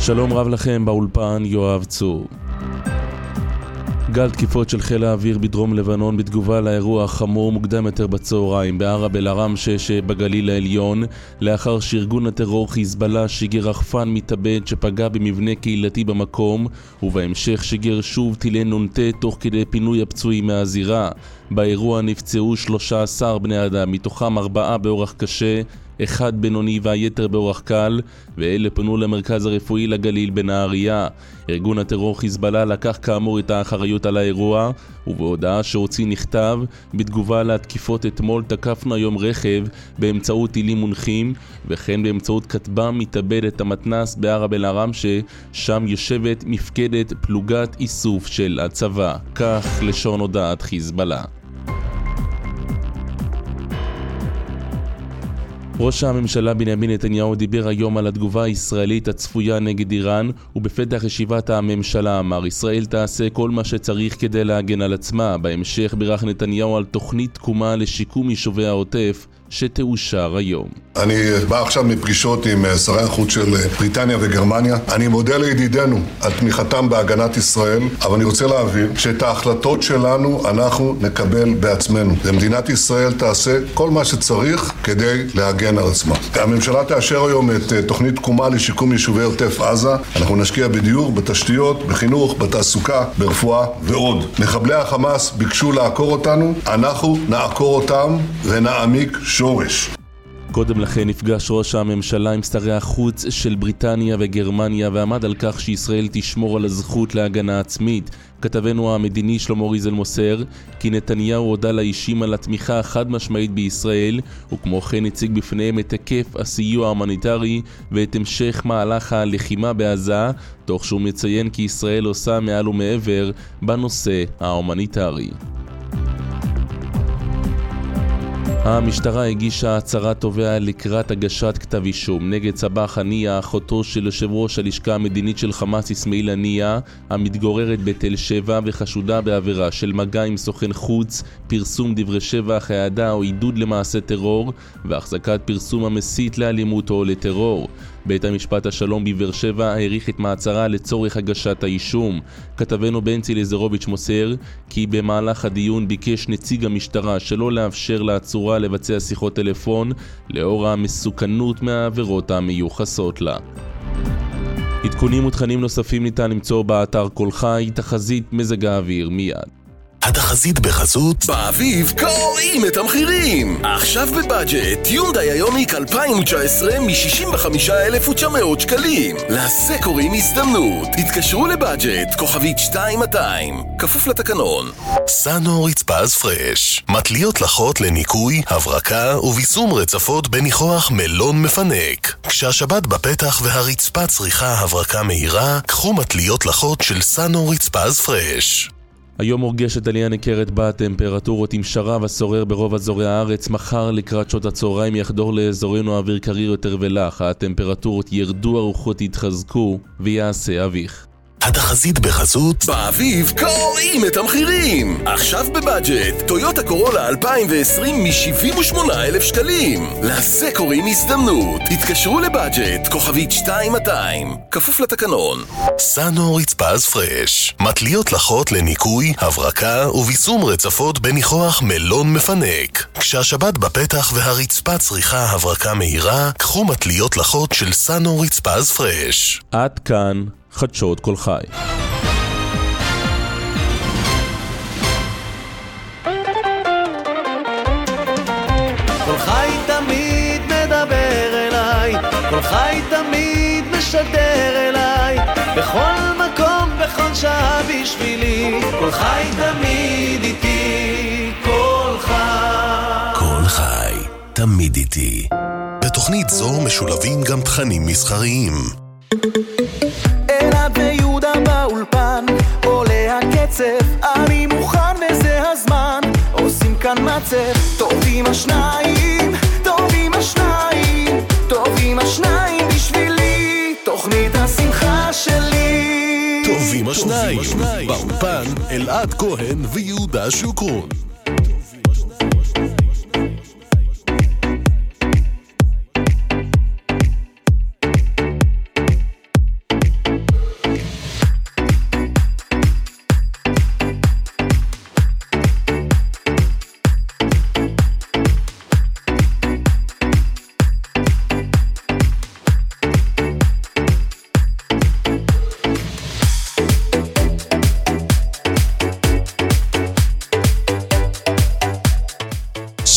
שלום רב לכם, באולפן יואב צור. גל תקיפות של חיל האוויר בדרום לבנון בתגובה לאירוע חמור מוקדם יותר בצהריים בערב אל-עראמשה שבגליל העליון, לאחר שארגון הטרור חיזבאללה שיגר רחפן מתאבד שפגע במבנה קהילתי במקום, ובהמשך שיגר שוב טילי נ"ט תוך כדי פינוי הפצועים מהזירה. באירוע נפצעו 13 בני אדם, מתוכם 4 באורח קשה, 1 בינוני והיתר באורח קל, ואלה פנו למרכז הרפואי לגליל בנהריה. ארגון הטרור חיזבאללה לקח כאמור את האחריות על האירוע, ובהודעה שהוציא נכתב: בתגובה להתקיפות אתמול תקפנו היום רכב באמצעות טילים מונחים, וכן באמצעות כטב"ם מתאבדת המתנ"ס בערב אל-עראמשה, שם יושבת מפקדת פלוגת איסוף של הצבא. כך לשון הודעת חיזבאללה. ראש הממשלה בנימין נתניהו דיבר היום על התגובה הישראלית הצפויה נגד איראן, ובפתח ישיבת הממשלה אמר: ישראל תעשה כל מה שצריך כדי להגן על עצמה. בהמשך בירך נתניהו על תוכנית תקומה לשיקום יישובי העוטף שתאושר היום. אני בא עכשיו מפגישות עם שרי החוץ של בריטניה וגרמניה. אני מודה לידידינו על תמיכתם בהגנת ישראל, אבל אני רוצה להבין שאת ההחלטות שלנו אנחנו נקבל בעצמנו. ומדינת ישראל תעשה כל מה שצריך כדי להגן על עצמה. הממשלה תאשר היום את תוכנית תקומה לשיקום יישובי עוטף עזה. אנחנו נשקיע בדיור, בתשתיות, בחינוך, בתעסוקה, ברפואה ועוד. מחבלי החמאס ביקשו לעקור אותנו, אנחנו נעקור אותם ונעמיק שורש. קודם לכן נפגש ראש הממשלה עם שרי החוץ של בריטניה וגרמניה ועמד על כך שישראל תשמור על הזכות להגנה עצמית. כתבנו המדיני שלמה ריזל מוסר כי נתניהו הודה לאישים על התמיכה החד משמעית בישראל, וכמו כן הציג בפניהם את היקף הסיוע ההומניטרי ואת המשך מהלך הלחימה בעזה, תוך שהוא מציין כי ישראל עושה מעל ומעבר בנושא ההומניטרי. המשטרה הגישה הצהרת תובע לקראת הגשת כתב אישום נגד סבאח הנייה, אחותו של יושב ראש הלשכה המדינית של חמאס אסמאעיל הנייה, המתגוררת בתל שבע וחשודה בעבירה של מגע עם סוכן חוץ, פרסום דברי שבח, העדה או עידוד למעשה טרור, והחזקת פרסום המסית לאלימות או לטרור. בית המשפט השלום בבאר שבע העריך את מעצרה לצורך הגשת האישום. כתבנו בנצי לזרוביץ' מוסר כי במהלך הדיון ביקש נציג המשטרה שלא לאפשר לעצורה לבצע שיחות טלפון לאור המסוכנות מהעבירות המיוחסות לה. עדכונים ותכנים נוספים ניתן למצוא באתר כל חי. תחזית מזג האוויר מיד. התחזית בחסות באביב קוראים את המחירים. עכשיו בבאג'ט יונדאי איוניק 2019 מ-65,900 שקלים. לעשה קוראים הזדמנות. התקשרו לבאג'ט כוכבית 2200 כפוף לתקנון. סאנו רצפז פרש, מטליות לחות לניקוי, הברקה וביסום רצפות בניחוח מלון מפנק. כשהשבת בפתח והרצפה צריכה הברקה מהירה, קחו מטליות לחות של סאנו רצפז פרש. היום מורגשת עלייה ניכרת בטמפרטורות עם שרב השורר ברוב אזורי הארץ. מחר לקראת שעות הצהריים יחדור לאזורנו אוויר קריר יותר ולח. הטמפרטורות ירדו, הרוחות יתחזקו ויעשה אביך. התחזית בחסות באביב קוראים את המחירים. עכשיו בבאג'ט טויוטה קורולה 2020 מ-78,000 שקלים. לעשה קוראים הזדמנות. התקשרו לבאג'ט כוכבית 2200 כפוף לתקנון. סאנו רצפז פרש, מטליות לחות לניקוי, הברקה וביסום רצפות בניחוח מלון מפנק. כשהשבת בפתח והרצפה צריכה הברקה מהירה, קחו מטליות לחות של סאנו רצפז פרש. עד כאן חדשות כל חי. כל חי תמיד מדבר אליי, כל חי תמיד משדר אליי, בכל מקום, בכל שעה בשבילי, כל חי תמיד איתי, כל חי. כל חי תמיד איתי. בתוכנית זו משולבים גם תכנים מסחריים. אלעד ויהודה באולפן, עולה הקצב, אני מוכן וזה הזמן, עושים כאן מצב, טובים השניים, טובים השניים, טובים השניים בשבילי, תוכנית השמחה שלי. טובים השניים, באולפן אלעד כהן ויהודה שוקרון.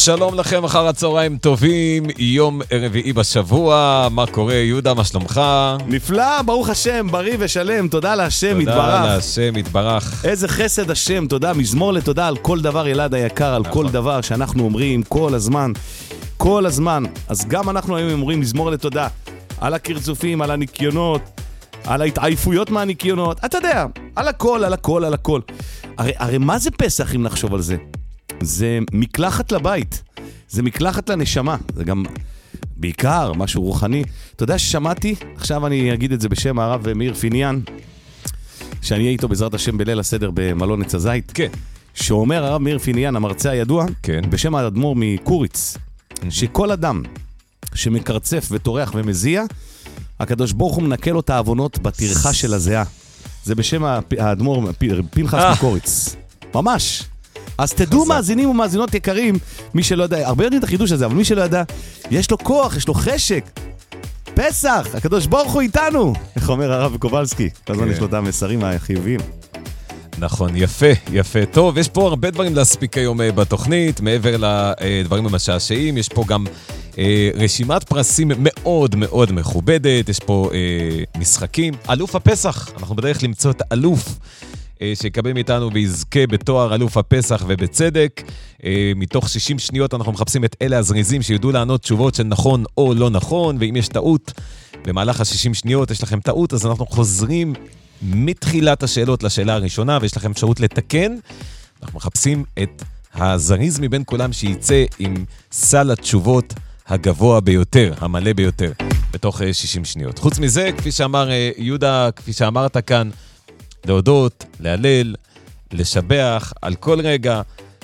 שלום לכם, אחר הצהריים טובים, יום רביעי בשבוע, מה קורה יהודה, מה שלומך? נפלא, ברוך השם, בריא ושלם, תודה להשם, יתברך. תודה להשם, יתברך. איזה חסד השם, תודה, מזמור לתודה על כל דבר ילד היקר, על כל דבר שאנחנו אומרים כל הזמן, כל הזמן. אז גם אנחנו היום אומרים מזמור לתודה, על הקרצופים, על הניקיונות, על ההתעייפויות מהניקיונות, אתה יודע, על הכל, על הכל, על הכל. הרי מה זה פסח אם נחשוב על זה? זה מקלחת לבית, זה מקלחת לנשמה, זה גם בעיקר משהו רוחני. אתה יודע ששמעתי, עכשיו אני אגיד את זה בשם הרב מאיר פיניאן, שאני אהיה איתו בעזרת השם בליל הסדר במלון עץ הזית, כן. שאומר הרב מאיר פיניאן, המרצה הידוע, כן. בשם האדמו"ר מקוריץ, שכל אדם שמקרצף וטורח ומזיע, הקדוש ברוך הוא מנקה לו את העוונות בטרחה של הזיעה. זה בשם האדמו"ר פנחס מקוריץ. ממש. אז תדעו מאזינים ומאזינות יקרים, מי שלא יודע, הרבה יודעים את החידוש הזה, אבל מי שלא יודע, יש לו כוח, יש לו חשק. פסח, הקדוש ברוך הוא איתנו. איך אומר הרב קובלסקי? כזמן יש לו את המסרים החיוביים. נכון, יפה, יפה. טוב, יש פה הרבה דברים להספיק היום בתוכנית, מעבר לדברים המשעשעים, יש פה גם רשימת פרסים מאוד מאוד מכובדת, יש פה משחקים. אלוף הפסח, אנחנו בדרך למצוא את האלוף שיקבל מאיתנו ויזכה בתואר אלוף הפסח ובצדק. מתוך 60 שניות אנחנו מחפשים את אלה הזריזים שידעו לענות תשובות של נכון או לא נכון, ואם יש טעות במהלך ה-60 שניות, יש לכם טעות, אז אנחנו חוזרים מתחילת השאלות לשאלה הראשונה, ויש לכם אפשרות לתקן. אנחנו מחפשים את הזריז מבין כולם שייצא עם סל התשובות הגבוה ביותר, המלא ביותר, בתוך 60 שניות. חוץ מזה, כפי שאמר יהודה, כפי שאמרת כאן, להודות, להלל, לשבח על כל רגע,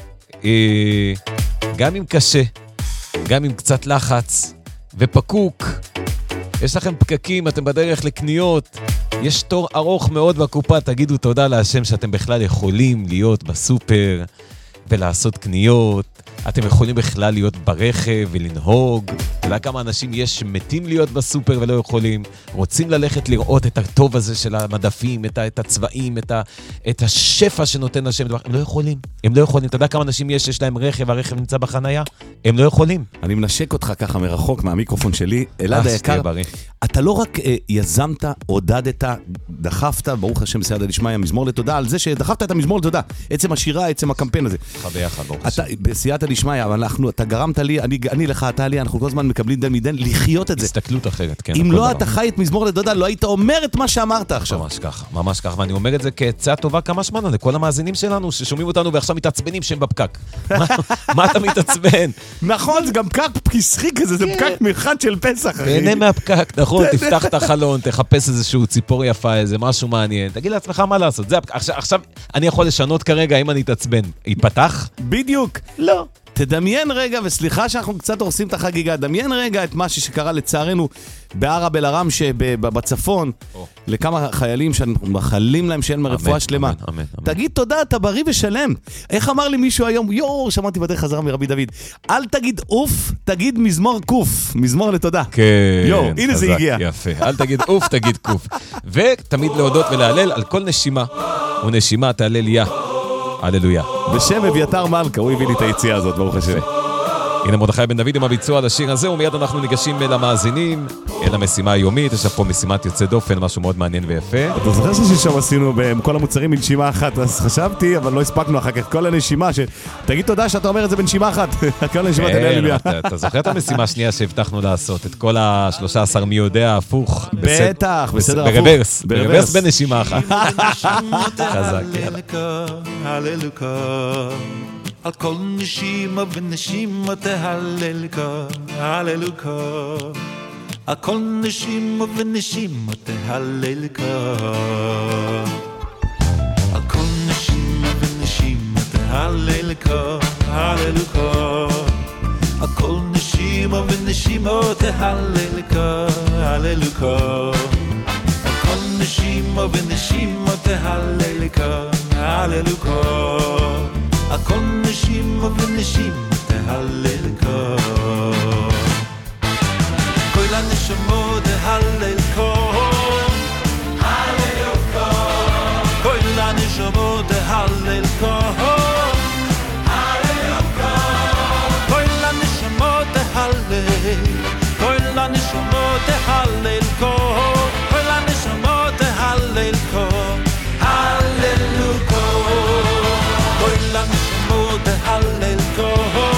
גם אם קשה, גם אם קצת לחץ ופקוק, יש לכם פקקים, אתם בדרך לקניות, יש תור ארוך מאוד בקופה, תגידו תודה להשם שאתם בכלל יכולים להיות בסופר ולעשות קניות, אתם יכולים בכלל להיות ברכב ולנהוג. אתה יודע כמה אנשים יש שמתים להיות בסופר ולא יכולים, רוצים ללכת לראות את הטוב הזה של המדפים, את הצבעים, את השפע שנותן השם, הם לא יכולים, הם לא יכולים. אתה יודע כמה אנשים יש להם רכב, הרכב נמצא בחנייה, הם לא יכולים. אני מנשק אותך ככה מרחוק מהמיקרופון שלי, אלעד היקר, אתה לא רק יזמת, עודדת, דחפת, ברוך השם בסייעתא דשמיא, מזמור לתודה, על זה שדחפת את המזמור לתודה, עצם השירה, עצם הקמפיין הזה. ביחד, ברוך השם. בסייעתא דשמיא, אבל אתה גרמת לי, אני לך, אתה לי, אנחנו כל הזמן מקבלים דן מדן לחיות את זה. הסתכלות אחרת, כן. אם לא אתה חי את מזמור לתודה, לא היית אומר את מה שאמרת עכשיו. ממש ככה, ממש ככה, ואני אומר את זה כעצה טובה כמה שמנה לכל המאזינים שלנו ששומעים אותנו ועכשיו מתעצבנים שהם בפקק. מה אתה מתעצבן? נכון, זה גם פקק פסחי כזה, זה פקק מאחד של פסח. תהנה מהפקק, נכון, תפתח את החלון, תחפש איזשהו ציפור יפה, איזה משהו מעניין, תגיד לעצמך מה לעשות. עכשיו אני יכול לשנות כרגע אם אני אתעצבן. יתפתח? בדיוק. לא. תדמיין רגע, וסליחה שאנחנו קצת הורסים את החגיגה, דמיין רגע את משהו שקרה לצערנו בערב אל ערם שבצפון, לכמה חיילים שאנחנו מחלים להם שאין מרפואה שלמה. תגיד תודה, אתה בריא ושלם. איך אמר לי מישהו היום, שמעתי בדרך חזרה מרבי דוד, אל תגיד אוף, תגיד מזמור קוף, מזמור לתודה. כן, הנה זה הגיע. יפה, אל תגיד אוף, תגיד קוף. ותמיד להודות ולהלל על כל נשימה, ונשימה תהלל יה. הללויה. בשם אביתר מלכה, הוא הביא לי את היציאה הזאת, ברוך השם. הנה מרדכי בן דוד עם הביצוע על השיר הזה, ומיד אנחנו ניגשים למאזינים, אל המשימה היומית. יש פה משימת יוצא דופן, משהו מאוד מעניין ויפה. אתה זוכר ששם עשינו בכל המוצרים בנשימה אחת, אז חשבתי, אבל לא הספקנו אחר כך כל הנשימה, תגיד תודה שאתה אומר את זה בנשימה אחת, כל הנשימה תהלל. אתה זוכר את המשימה השנייה שהבטחנו לעשות, את כל ה-13 מי יודע, הפוך. בטח, בסדר הפוך. ברוורס בנשימה אחת. חזק, על כל נשימה ונשימה תהללכה, הללוכה. על כל נשימה ונשימה תהללכה. על כל נשימה ונשימה תהללכה, הללוכה. על כל נשימה ונשימה תהללכה, הללוכה. על כל נשימה ונשימה תהללכה, הללוכה. הכל נשימה ונשימה תהללכה. כל הנשמות תהללכה, הללוכה. כל הנשמות תהללכה, הללוכה. כל הנשמות תהלל כה, כל הנשמות תהלל כה, הללו כה, כל הנשמות תהלל כה,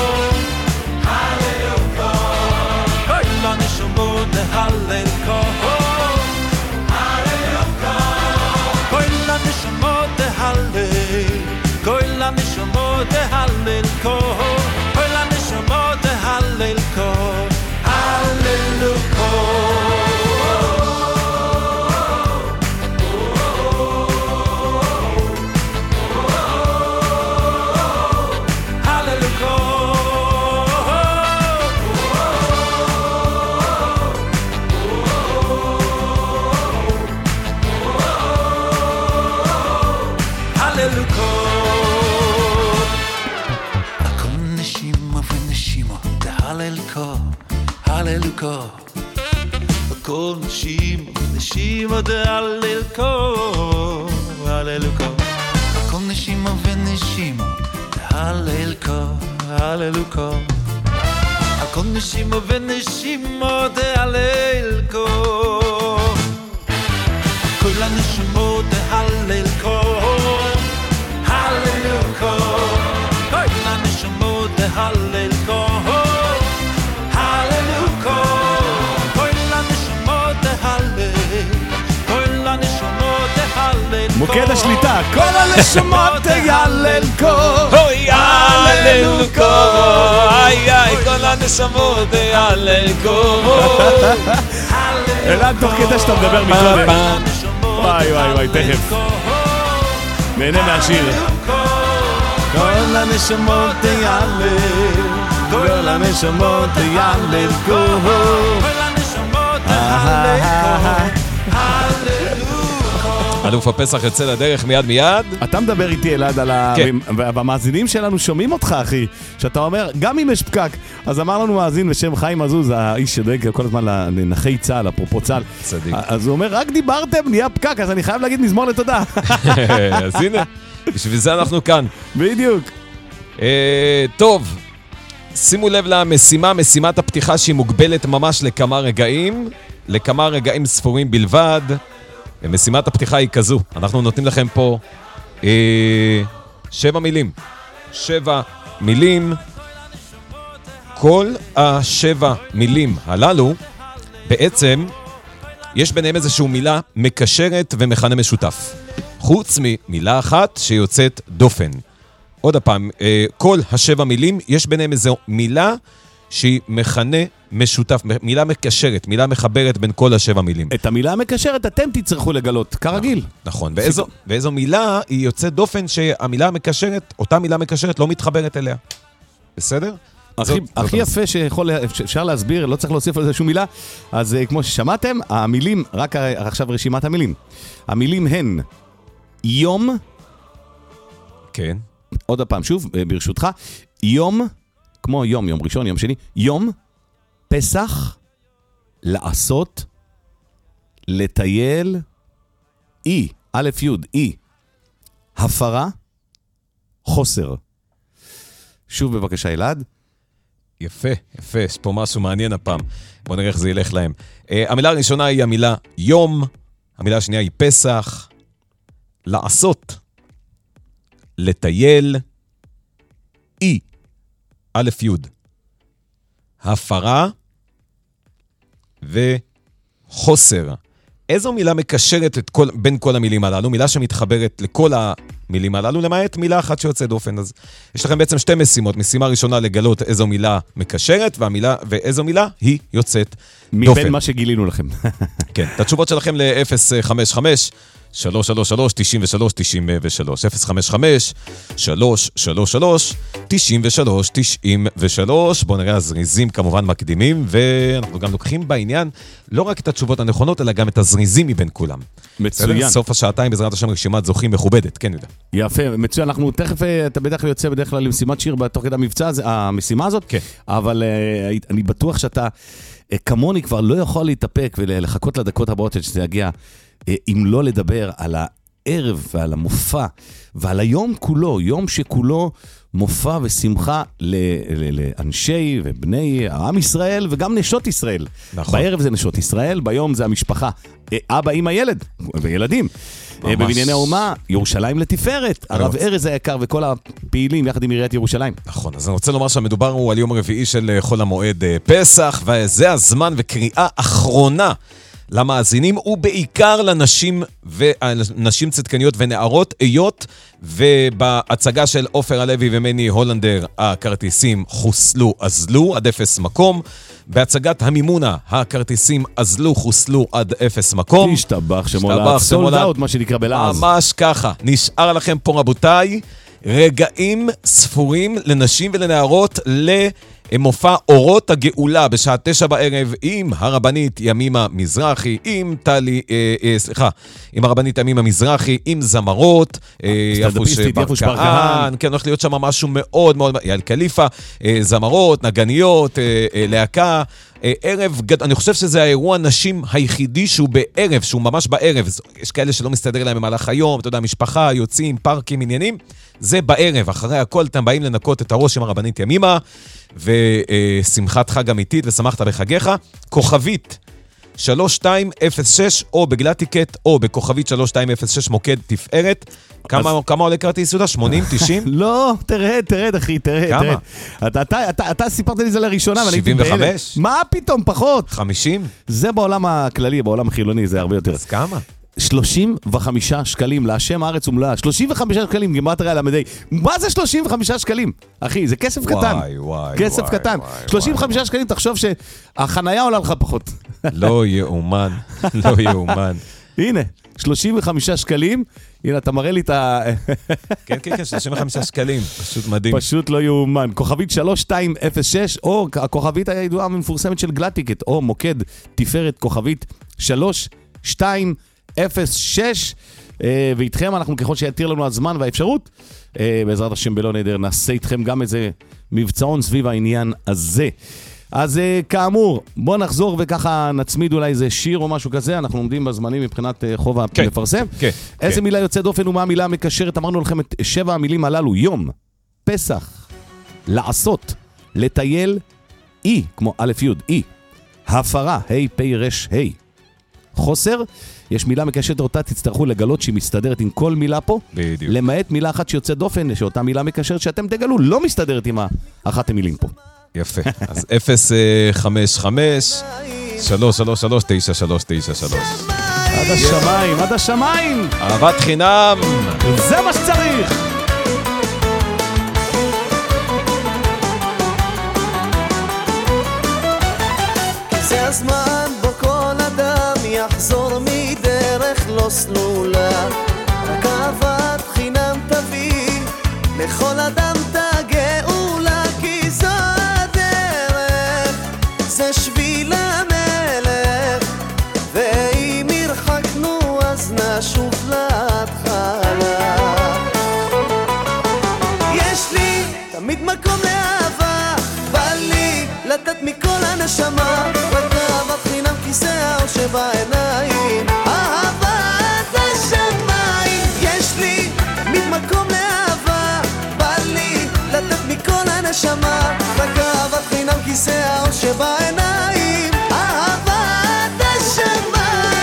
הללו כה, כל הנשמות תהלל כה, הללו כה, כל הנשמות תהלל, כל הנשמות תהלל כה, כל הנשמות תהלל כה, הללו כה, הללו כה, הללו כה, הכל נשימה ונשימה תהלל כה, הללו כה, הכל נשימה ונשימה תהלל כה, הללו כה, הכל נשימה ונשימה תהלל כה, הללו כה, הכל נשימה ונשימה תהלל כה, כל הנשמות תהלל כה, הללו כה, כל הנשמות תהלל כה, הללו כה, כל הנשמות תהלל, כל הנשמות תהלל כה, מוקד השליטה, כל הנשמות תהלל כה, אוי, הללו כה, איי, איי, כל הנשמות תהלל כה. אלעד, תוך כדי שאתה מדבר מקודם. וואי, וואי, וואי, תכף. נהנה מהשיר. כל הנשמות תהלל, כל הנשמות תהלל כה, כל הנשמות תהלל כה, אלוף הפסח יוצא לדרך מיד מיד. אתה מדבר איתי, אלעד, על כן. והמאזינים שלנו שומעים אותך, אחי, שאתה אומר, גם אם יש פקק. אז אמר לנו מאזין בשם חיים עזוז, האיש שדואג כל הזמן לנכי צה"ל, אפרופו צה"ל. צדיק. אז הוא אומר, רק דיברתם, נהיה פקק, אז אני חייב להגיד מזמור לתודה. אז הנה, בשביל זה אנחנו כאן. בדיוק. טוב, שימו לב למשימה, משימת הפתיחה שהיא מוגבלת ממש לכמה רגעים ספורים בלבד. משימת הפתיחה היא כזו, אנחנו נותנים לכם פה 7 מילים. 7 מילים. כל ה7 מילים הללו, בעצם, יש ביניהם איזושהי מילה מקשרת ומכנה משותף. חוץ ממילה אחת שיוצאת דופן. עוד הפעם, כל ה7 מילים, יש ביניהם איזו מילה שהיא מכנה משותף, מילה מקשרת, מילה מחברת בין כל ה7 מילים. את המילה המקשרת אתם תצטרכו לגלות, כרגיל. נכון, ואיזו מילה היא יוצאת דופן שהמילה המקשרת, אותה מילה מקשרת לא מתחברת אליה. בסדר? הכי יפה שאפשר להסביר, לא צריך להוסיף על זה שום מילה, אז כמו ששמעתם, המילים, רק עכשיו רשימת המילים. המילים הן יום, כן. עוד הפעם, שוב, ברשותך, יום, כמו יום ראשון, יום שני, יום, פסח, לעשות, לטייל, אי, א' י' אי, הפרה, חוסר. שוב בבקשה אלעד. יפה, יש פה משהו מעניין הפעם. בואו נראה איך זה ילך להם. המילה הראשונה היא המילה יום, המילה השנייה היא פסח, לעשות, לטייל, אי, א' י' הפרה וחוסר. איזו מילה מקשרת בין כל המילים הללו? מילה שמתחברת לכל המילים הללו, למעט מילה אחת שיוצאת דופן. אז יש לכם בעצם שתי משימות. משימה ראשונה לגלות איזו מילה מקשרת, ואיזו מילה היא יוצאת דופן. מבין מה שגילינו לכם. כן, את התשובות שלכם ל-055 333 93 93 055 333 93 93. בואו נראה הזריזים כמובן מקדימים, ואנחנו גם לוקחים בעניין לא רק את התשובות הנכונות, אלא גם את הזריזים מבין כולם. מצוין. סוף השעתיים בעזרת השם רשימת זוכים מכובדת, כן יהודה. יפה, מצוין. אנחנו תכף, אתה בדרך כלל יוצא בדרך כלל למשימת שיר בתוך כדי המבצע, המשימה הזאת, כן. אבל אני בטוח שאתה כמוני כבר לא יכול להתאפק ולחכות לדקות הבאות שזה יגיע, אם לא לדבר על הערב ועל המופע ועל היום כולו, יום שכולו מופע ושמחה לאנשי ובני העם ישראל וגם נשות ישראל. נכון. בערב זה נשות ישראל, ביום זה המשפחה. אבא, אמא, ילד וילדים. בבנייני האומה, ירושלים לתפארת, הרב ארז היקר וכל הפעילים יחד עם עיריית ירושלים. נכון, אז אני רוצה לומר שהמדובר הוא על יום רביעי של חול המועד פסח, וזה הזמן וקריאה אחרונה למאזינים, ובעיקר לנשים ונשים צדקניות ונערות, היות ובהצגה של עופר הלוי ומני הולנדר הכרטיסים חוסלו, אזלו עד 0 מקום, בהצגת המימונה הכרטיסים אזלו, חוסלו עד 0 מקום. תשתבח שמולד, סולד אאוט, מה שנקרא בלעז. ממש ככה, נשאר לכם פה רבותיי, רגעים ספורים לנשים ולנערות למופע אורות הגאולה בשעה 9 בערב עם הרבנית ימימה מזרחי, עם עם הרבנית ימימה מזרחי, עם זמרות, יפוש ברקהן, כן, הולך להיות שם משהו מאוד מאוד, יעל קליפה, זמרות, נגניות, להקה, ערב, אני חושב שזה האירוע נשים היחידי שהוא בערב, שהוא ממש בערב, יש כאלה שלא מסתדר להם במהלך היום, אתה יודע, משפחה, יוצאים, פארקים, עניינים, זה בערב, אחרי הכל אתם באים לנקות את הראש עם הרבנית ימימה, ושמחת חג אמיתית ושמחת בחגיך, כוכבית 3206 או בגלטיקט או בכוכבית 3206 מוקד תפארת. כמה עולה כרטיס יהודה? 80? 90? לא, תרד אחי, תרד. כמה? אתה סיפרת לי זה לראשונה. 75? מה פתאום, פחות? 50? זה בעולם הכללי, בעולם החילוני זה הרבה יותר. אז כמה? 35 שקלים, להשם הארץ ומלאה, 35 שקלים, גימרת הרי למדי. מה זה 35 שקלים? אחי, זה כסף קטן. כסף קטן. 35 שקלים, תחשוב שהחנייה עולה לך פחות. לא יאומן, לא יאומן. הנה, 35 שקלים, הנה, אתה מראה לי את ה... כן, 35 שקלים, פשוט מדהים. פשוט לא יאומן. כוכבית 3206, או הכוכבית הידועה המפורסמת של גלטיקט, או מוקד תפארת כוכבית 3206, ואיתכם אנחנו ככל שיתיר לנו הזמן והאפשרות, בעזרת השם בלא נדר, נעשה איתכם גם איזה מבצעון סביב העניין הזה. אז כאמור, בוא נחזור וככה נצמיד אולי איזה שיר או משהו כזה, אנחנו עומדים בזמנים מבחינת חובה לפרסם. איזה מילה יוצאת דופן ומה המילה המקשרת? אמרנו לכם את 7 המילים הללו: יום, פסח, לעשות, לטייל, אי, כמו א' י' אי, הפרה, ה' פ' ר' ה', חוסר, יש מילה מקשרת אותה, תצטרכו לגלות שהיא מסתדרת עם כל מילה פה, בדיוק. למעט מילה אחת שיוצאת דופן, שאותה מילה מקשרת שאתם תגלו, לא מסתדרת עם אחת המילים פה. יפה, אז 055 333 9393. עד השמיים, עד השמיים. אהבת חינם. זה מה שצריך. זה הזמן בו כל אדם יחזור מדרך לא סלולה, רק אהבת חינם תביא לכל אדם תגאולה, כי זו הדרך, זה שביל המלך, ואם ירחקנו אז נשוב להתחלה. יש לי תמיד מקום לאהבה, בא לי לתת מכל הנשמה, רק אהבת חינם כיסא האור שבעיניים, אהבת השמיים. יש לי תמיד מקום לאהבה, בא לי לתת מכל הנשמה, רק אהבת חינם כיסא האור שבעיניים, אהבת השמיים.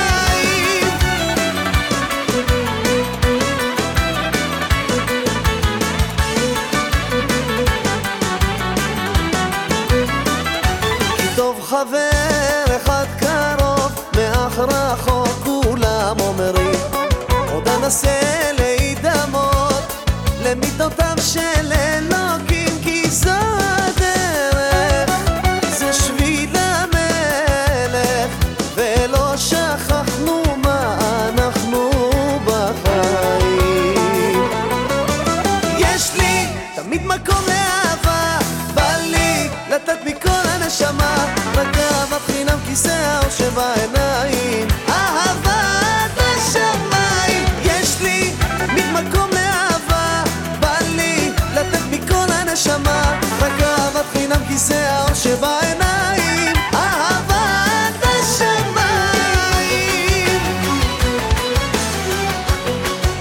כי טוב חבר אחד קרוב מאח רחוק, כולם אומרים, עוד אנסה להידמות למידותיו של אלוקים, כי זו הדרך, זה שביל המלך, ולא שכחנו מה אנחנו בחיים. יש לי תמיד מקום לאהבה, בא לי לתת מכל הנשמה, רק אהבת חינם כיסא האור שבעיניים, אהבת השמיים. יש לי תמיד מקום לאהבה, בא לי לתת מכל הנשמה, רק אהבת חינם כיסא האור שבעיניים, אהבת השמיים.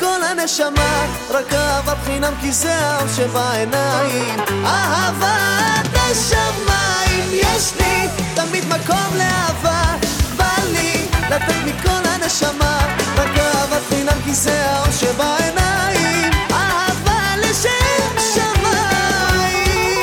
מכל הנשמה, רק אהבת חינם כי זה האור שבעיניים. אהבת השמיים, יש לי תמיד מקום לאהבה, בא לי לתת מכל הנשמה, רק אהבת חינם כי זה האור שבעיניים. אהבה לשם שמיים.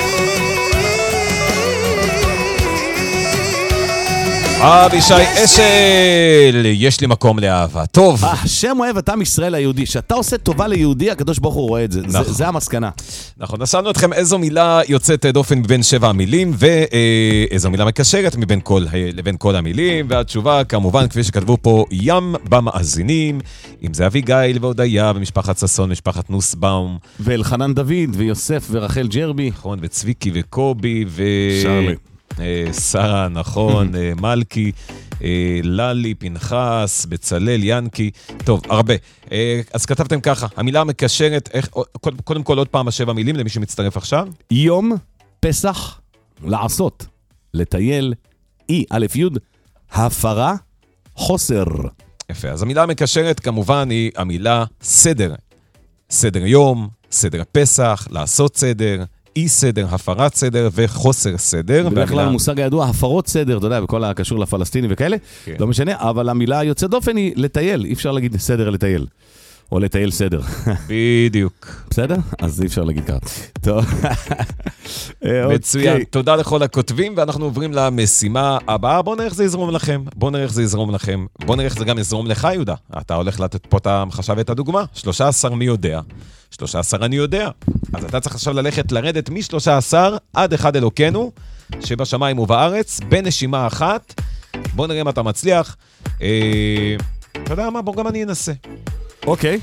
אבישי אשל, יש לי מקום לאהבה. טוב. השם אוהב את עם ישראל היהודי. שאתה עושה טובה ליהודי, הקדוש ברוך הוא רואה את זה. זה המסקנה. נכון, נסענו אתכם איזו מילה יוצאת דופן מבין 7 המילים, ואיזו מילה מקשרת לבין כל המילים, והתשובה כמובן, כפי שכתבו פה, ים במאזינים, אם זה אביגיל והודיה, ומשפחת ססון, משפחת נוסבאום. ואלחנן דוד, ויוסף ורחל ג'רבי. נכון, וצביקי וקובי, שרלי. שרה, נכון, מלכי, ללי, פנחס, בצלל, ינקי. טוב, הרבה. אז כתבתם ככה, המילה המקשרת, קודם כל עוד פעם 7 מילים למי שמצטרף עכשיו. יום פסח, לעשות, לטייל, א' י', הפרה, חוסר. יפה, אז המילה המקשרת כמובן היא המילה סדר. סדר יום, סדר פסח, לעשות סדר, אי סדר, הפרת סדר וחוסר סדר. בדרך כלל המושג הידוע, הפרות סדר, אתה יודע, בכל הקשור לפלסטינים וכאלה, לא משנה, אבל המילה היוצאת דופן היא לטייל, אי אפשר להגיד סדר לטייל, או לטייל סדר. בדיוק. בסדר? אז אי אפשר להגיד ככה. טוב. מצוין, תודה לכל הכותבים, ואנחנו עוברים למשימה הבאה. בואו נראה איך זה יזרום לכם, בואו נראה איך זה גם יזרום לך, יהודה. אתה הולך לתת פה את המחשב ואת הדוגמה. 13 מי יודע, 13 אני יודע. אז אתה צריך עכשיו לרדת מ-13 עד אחד אלוקנו, שבשמיים ובארץ, בנשימה אחת. בואו נראה אם אתה מצליח. אתה יודע מה? בואו גם אני אנסה. אוקיי.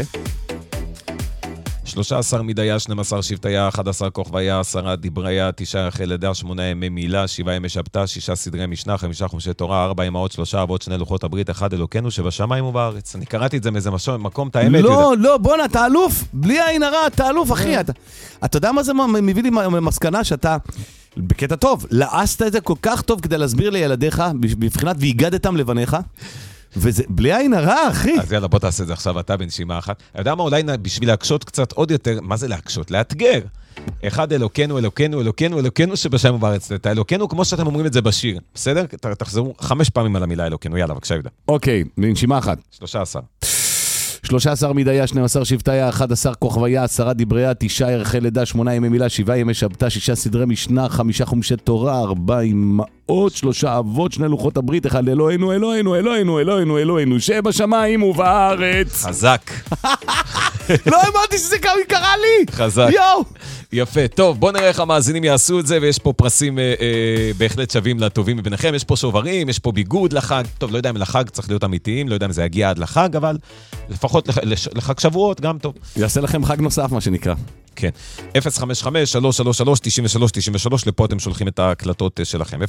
13 מדיה, 12 שבטיה, 11 כוכביה, 10 דיבריה, 9 רחל עדה, 8 ימי מילה, 7 ימי שבתא, 6 סדרי משנה, 5 חומשי תורה, 4 אמהות, 3 אבות, 2 לוחות הברית, 1 אלוקנו שבשמיים ובארץ. אני קראתי את זה מאיזה מקום, את האמת. לא, בוא, אתה אלוף, בלי עין הרע, אתה אלוף, אחי. אתה יודע מה זה מביא לי מסקנה שאתה, בקטע טוב, לעשת את זה כל כך טוב כדי להסביר לילדיך, בבחינת והגדתם לבניך, וזה בלי עין הרע, אחי. אז יאללה, בוא תעשה את זה עכשיו, אתה בנשימה אחת. אתה יודע מה, אולי בשביל להקשות קצת עוד יותר, מה זה להקשות? לאתגר. אחד אלוקנו, אלוקנו, אלוקנו, אלוקנו שבשם ובארץ. את האלוקנו, כמו שאתם אומרים את זה בשיר. בסדר? תחזרו 5 פעמים על המילה אלוקנו. יאללה, בבקשה, יהודה. אוקיי, בנשימה אחת. 13. 13 מדיה, 12 שבטיה, 11 כוכביה, 10 דיבריה, 9 רחל עדה, 8 ימי מילה, 7 ימי שבתא, 6 סדרי משנה, 5 חומשי תורה, 4 אמהות, 3 אבות, 2 לוחות הברית, 1 אלוהינו, אלוהינו, אלוהינו, אלוהינו, אלוהינו, שבשמיים ובארץ. חזק. לא אמרתי שזה קרה לי. חזק. יואו. יפה, טוב, בואו נראה איך המאזינים יעשו את זה, ויש פה פרסים בהחלט שווים לטובים מביניכם, יש פה שוברים, יש פה ביגוד לחג, טוב, לא יודע אם לחג צריך להיות אמיתיים, לא יודע אם זה יגיע עד לחג, אבל לפחות לחג שבועות גם טוב. יעשה לכם חג נוסף, מה שנקרא. כן, 055-333-93-93, לפה אתם שולחים את ההקלטות שלכם,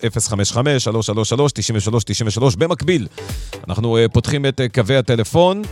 055-333-93-93, במקביל, אנחנו פותחים את קווי הטלפון,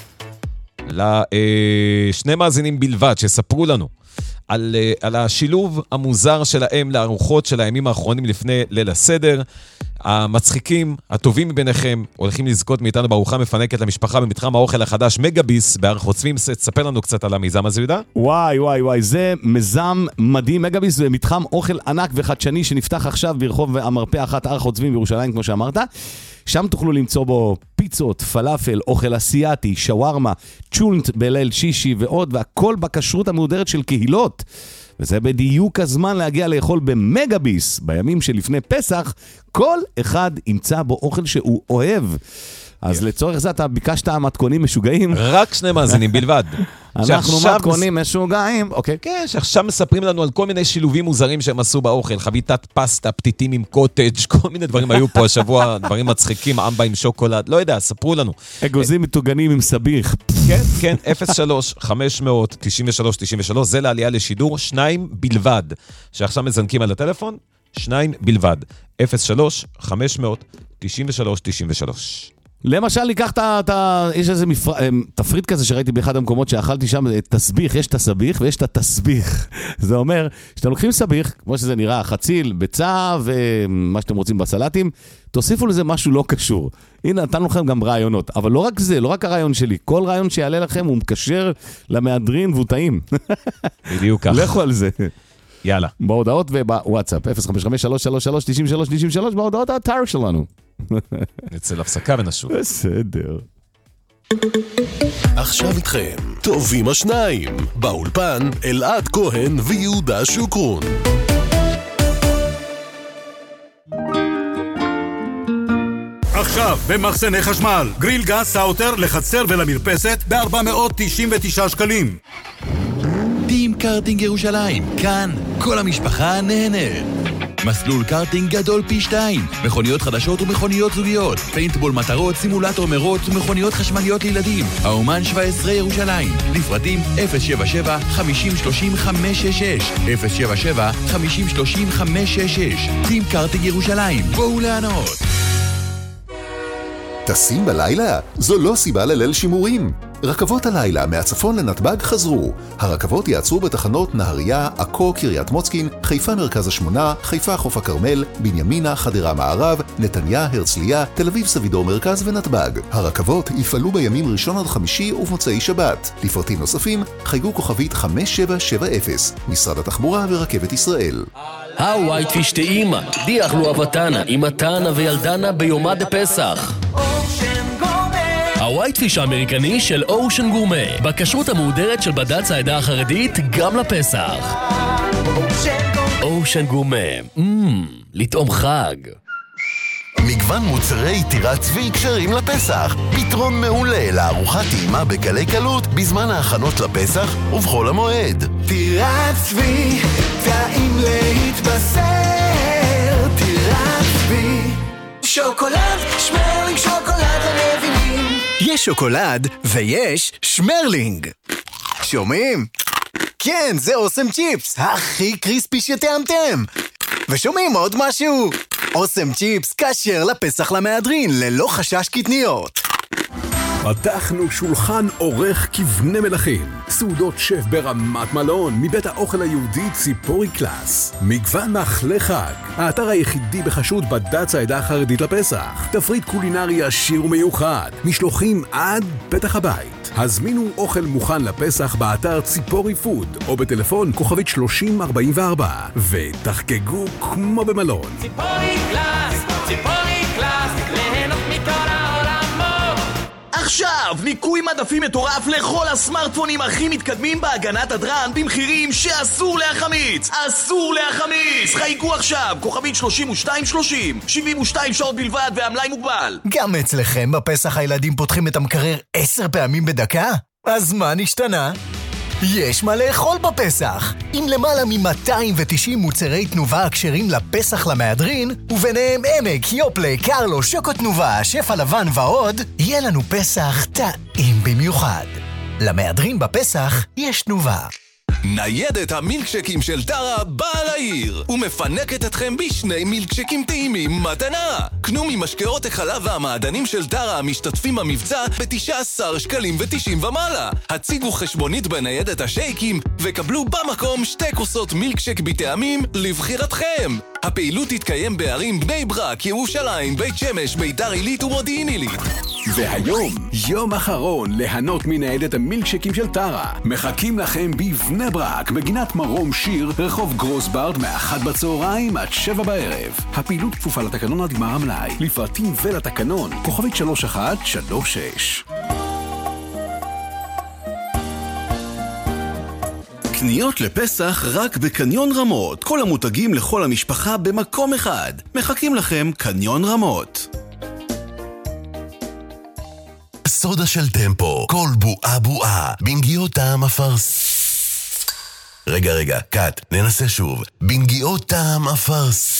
לשני מאזינים בלבד שספרו לנו על השילוב המוזר שלהם לארוחות של הימים האחרונים לפני ליל הסדר. המצחיקים, הטובים מביניכם, הולכים לזכות מאיתנו בארוחה מפנקת למשפחה במתחם האוכל החדש מגביס בהר חוצבים. תספר לנו קצת על המיזם הזה, יהודה. וואי, זה מיזם מדהים. מגביס זה מתחם אוכל ענק וחדשני שנפתח עכשיו ברחוב המרפא 1 הר חוצבים בירושלים, כמו שאמרת. שם תוכלו למצוא בו פיצות, פלאפל, אוכל אסיאתי, שווארמה, צ'ולנט בליל שישי ועוד, והכל בכשרות המהודרת של קהילות. וזה בדיוק הזמן להגיע לאכול במגביס. בימים שלפני פסח, כל אחד ימצא בו אוכל שהוא אוהב. אז לצורך זה אתה ביקשת מתכונים משוגעים. רק 2 מאזינים בלבד. אנחנו מתכונים משוגעים. אוקיי. כן, שעכשיו מספרים לנו על כל מיני שילובים מוזרים שהם עשו באוכל, חביתת פסטה, פתיתים עם קוטג', כל מיני דברים היו פה השבוע, דברים מצחיקים, אמבה עם שוקולד, לא יודע, ספרו לנו. אגוזים מטוגנים עם סביח. כן, 03-500-93-93, זה לעלייה לשידור, 2 בלבד, שעכשיו מזנקים על הטלפון, 2 בלבד, 03-500-93-93. למשל, ניקח יש איזה תפריט כזה שראיתי באחד המקומות שאכלתי שם, תסביך, יש את הסביך ויש את התסביך. זה אומר, שאתם לוקחים סביך, כמו שזה נראה, חציל, ביצה ומה שאתם רוצים בסלטים, תוסיפו לזה משהו לא קשור. הנה, נתנו לכם גם רעיונות, אבל לא רק זה, לא רק הרעיון שלי, כל רעיון שיעלה לכם הוא מקשר למהדרין והוא טעים. בדיוק כך. לכו על זה. יאללה. בהודעות ובוואטסאפ, 055-333-93-93, בהודעות האתר שלנו. נצא להפסקה ונשוב. בסדר. עכשיו איתכם, טובים השניים, באולפן אלעד כהן ויהודה שוקרון. עכשיו במחסני חשמל, גריל גס סאוטר לחצר ולמרפסת ב-499 שקלים. טים קארטינג ירושלים, כאן כל המשפחה נהנית. מסלול קארטינג גדול פי 2, מכוניות חדשות ומכוניות זוגיות, פיינטבול מטרות, סימולטור מרוץ ומכוניות חשמליות לילדים. האומן 17 ירושלים, לפרטים 077-5030-566, 077-5030-566. טים קארטינג ירושלים, בואו לענות. טסים בלילה? זו לא סיבה לליל שימורים. רכבות הלילה מהצפון לנתב"ג חזרו. הרכבות יעצרו בתחנות נהריה, עכו, קריית מוצקין, חיפה מרכז השמונה, חיפה חוף הכרמל, בנימינה, חדרה מערב, נתניה, הרצליה, תל אביב סבידור מרכז ונתב"ג. הרכבות יפעלו בימים ראשון עד חמישי ובמוצאי שבת. לפרטים נוספים, חייגו כוכבית 5770, משרד התחבורה ורכבת ישראל. הווייטפיש טעימה, דיח לו אבטנה, עם מתנה וילדנה ביומה דפסח. הווייטפיש האמריקני של אושן גורמה, בכשרות המהודרת של בד"ץ העדה החרדית גם לפסח. אושן גורמה, לטעום חג. מגוון מוצרי טירת צבי קשרים לפסח, פתרון מעולה לארוחת טעימה בקלי קלות בזמן ההכנות לפסח ובחול המועד. טירת צבי, טעים להתבשר, טירת צבי, שוקולד, שמרלינג שוקולד לנבינים. יש שוקולד ויש שמרלינג. שומעים? כן, זה אוסם צ'יפס, הכי קריספי שטעמתם. ושומעים עוד משהו? אוסם צ'יפס כשר לפסח למהדרין, ללא חשש קטניות. פתחנו שולחן עורך כבני מלכים. סעודות שף ברמת מלון מבית האוכל היהודי ציפורי קלאס. מגוון מאכלי חג. האתר היחידי בחשוד בד"ץ העדה החרדית לפסח. תפריט קולינרי עשיר ומיוחד. משלוחים עד פתח הבית. הזמינו אוכל מוכן לפסח באתר ציפורי פוד או בטלפון כוכבית 3044 ותחגגו כמו במלון. ציפורי קלאס, ציפורי קלאס, ליהנות מכל העולמות. עכשיו, ניקוי מדפים מטורף לכל הסמארטפונים הכי מתקדמים בהגנת הדרן במחירים שאסור להחמיץ. אסור להחמיץ. חייגו עכשיו, כוכבית 3230, 72 שעות בלבד והמלאי מוגבל. גם אצלכם בפסח הילדים פותחים את המקרר 10 פעמים בדקה? אז מה נשתנה? יש מה לאכול בפסח, עם למעלה מ-290 מוצרי תנובה הקשרים לפסח למהדרין, וביניהם עמק, יופלה, קרלו, שוקו תנובה, שף הלבן ועוד, יהיה לנו פסח טעים במיוחד. למהדרין בפסח יש תנובה. ניידת המילקשקים של טרה באה לעיר ומפנקת אתכם בשני מילקשקים טעימים מתנה. קנו ממשקאות החלב והמעדנים של טרה המשתתפים במבצע ב-19 שקלים ו90 ומעלה. הציגו חשבונית בניידת השייקים וקבלו במקום 2 כוסות מילקשק בטעמים לבחירתכם. הפעילות תתקיים בערים בני ברק, ירושלים, בית שמש, ביתר עילית ומודיעין עילית. והיום, יום אחרון להנות מניידת המילקשקים של טרה. מחכים לכם בבני ברק, בגינת מרום שיר, רחוב גרוסברד, מ-1 בצהריים עד 7 בערב. הפעילות כפופה לתקנון עד גמר המלאי. לפרטים ולתקנון, כוכבית 3136. קניות לפסח רק בקניון רמות. כל המותגים לכל המשפחה במקום אחד. מחכים לכם קניון רמות. סודה של טמפו, כל בועה בועה, בנגיעות טעם אפרס. רגע, קאט, ננסה שוב. בנגיעות טעם אפרס.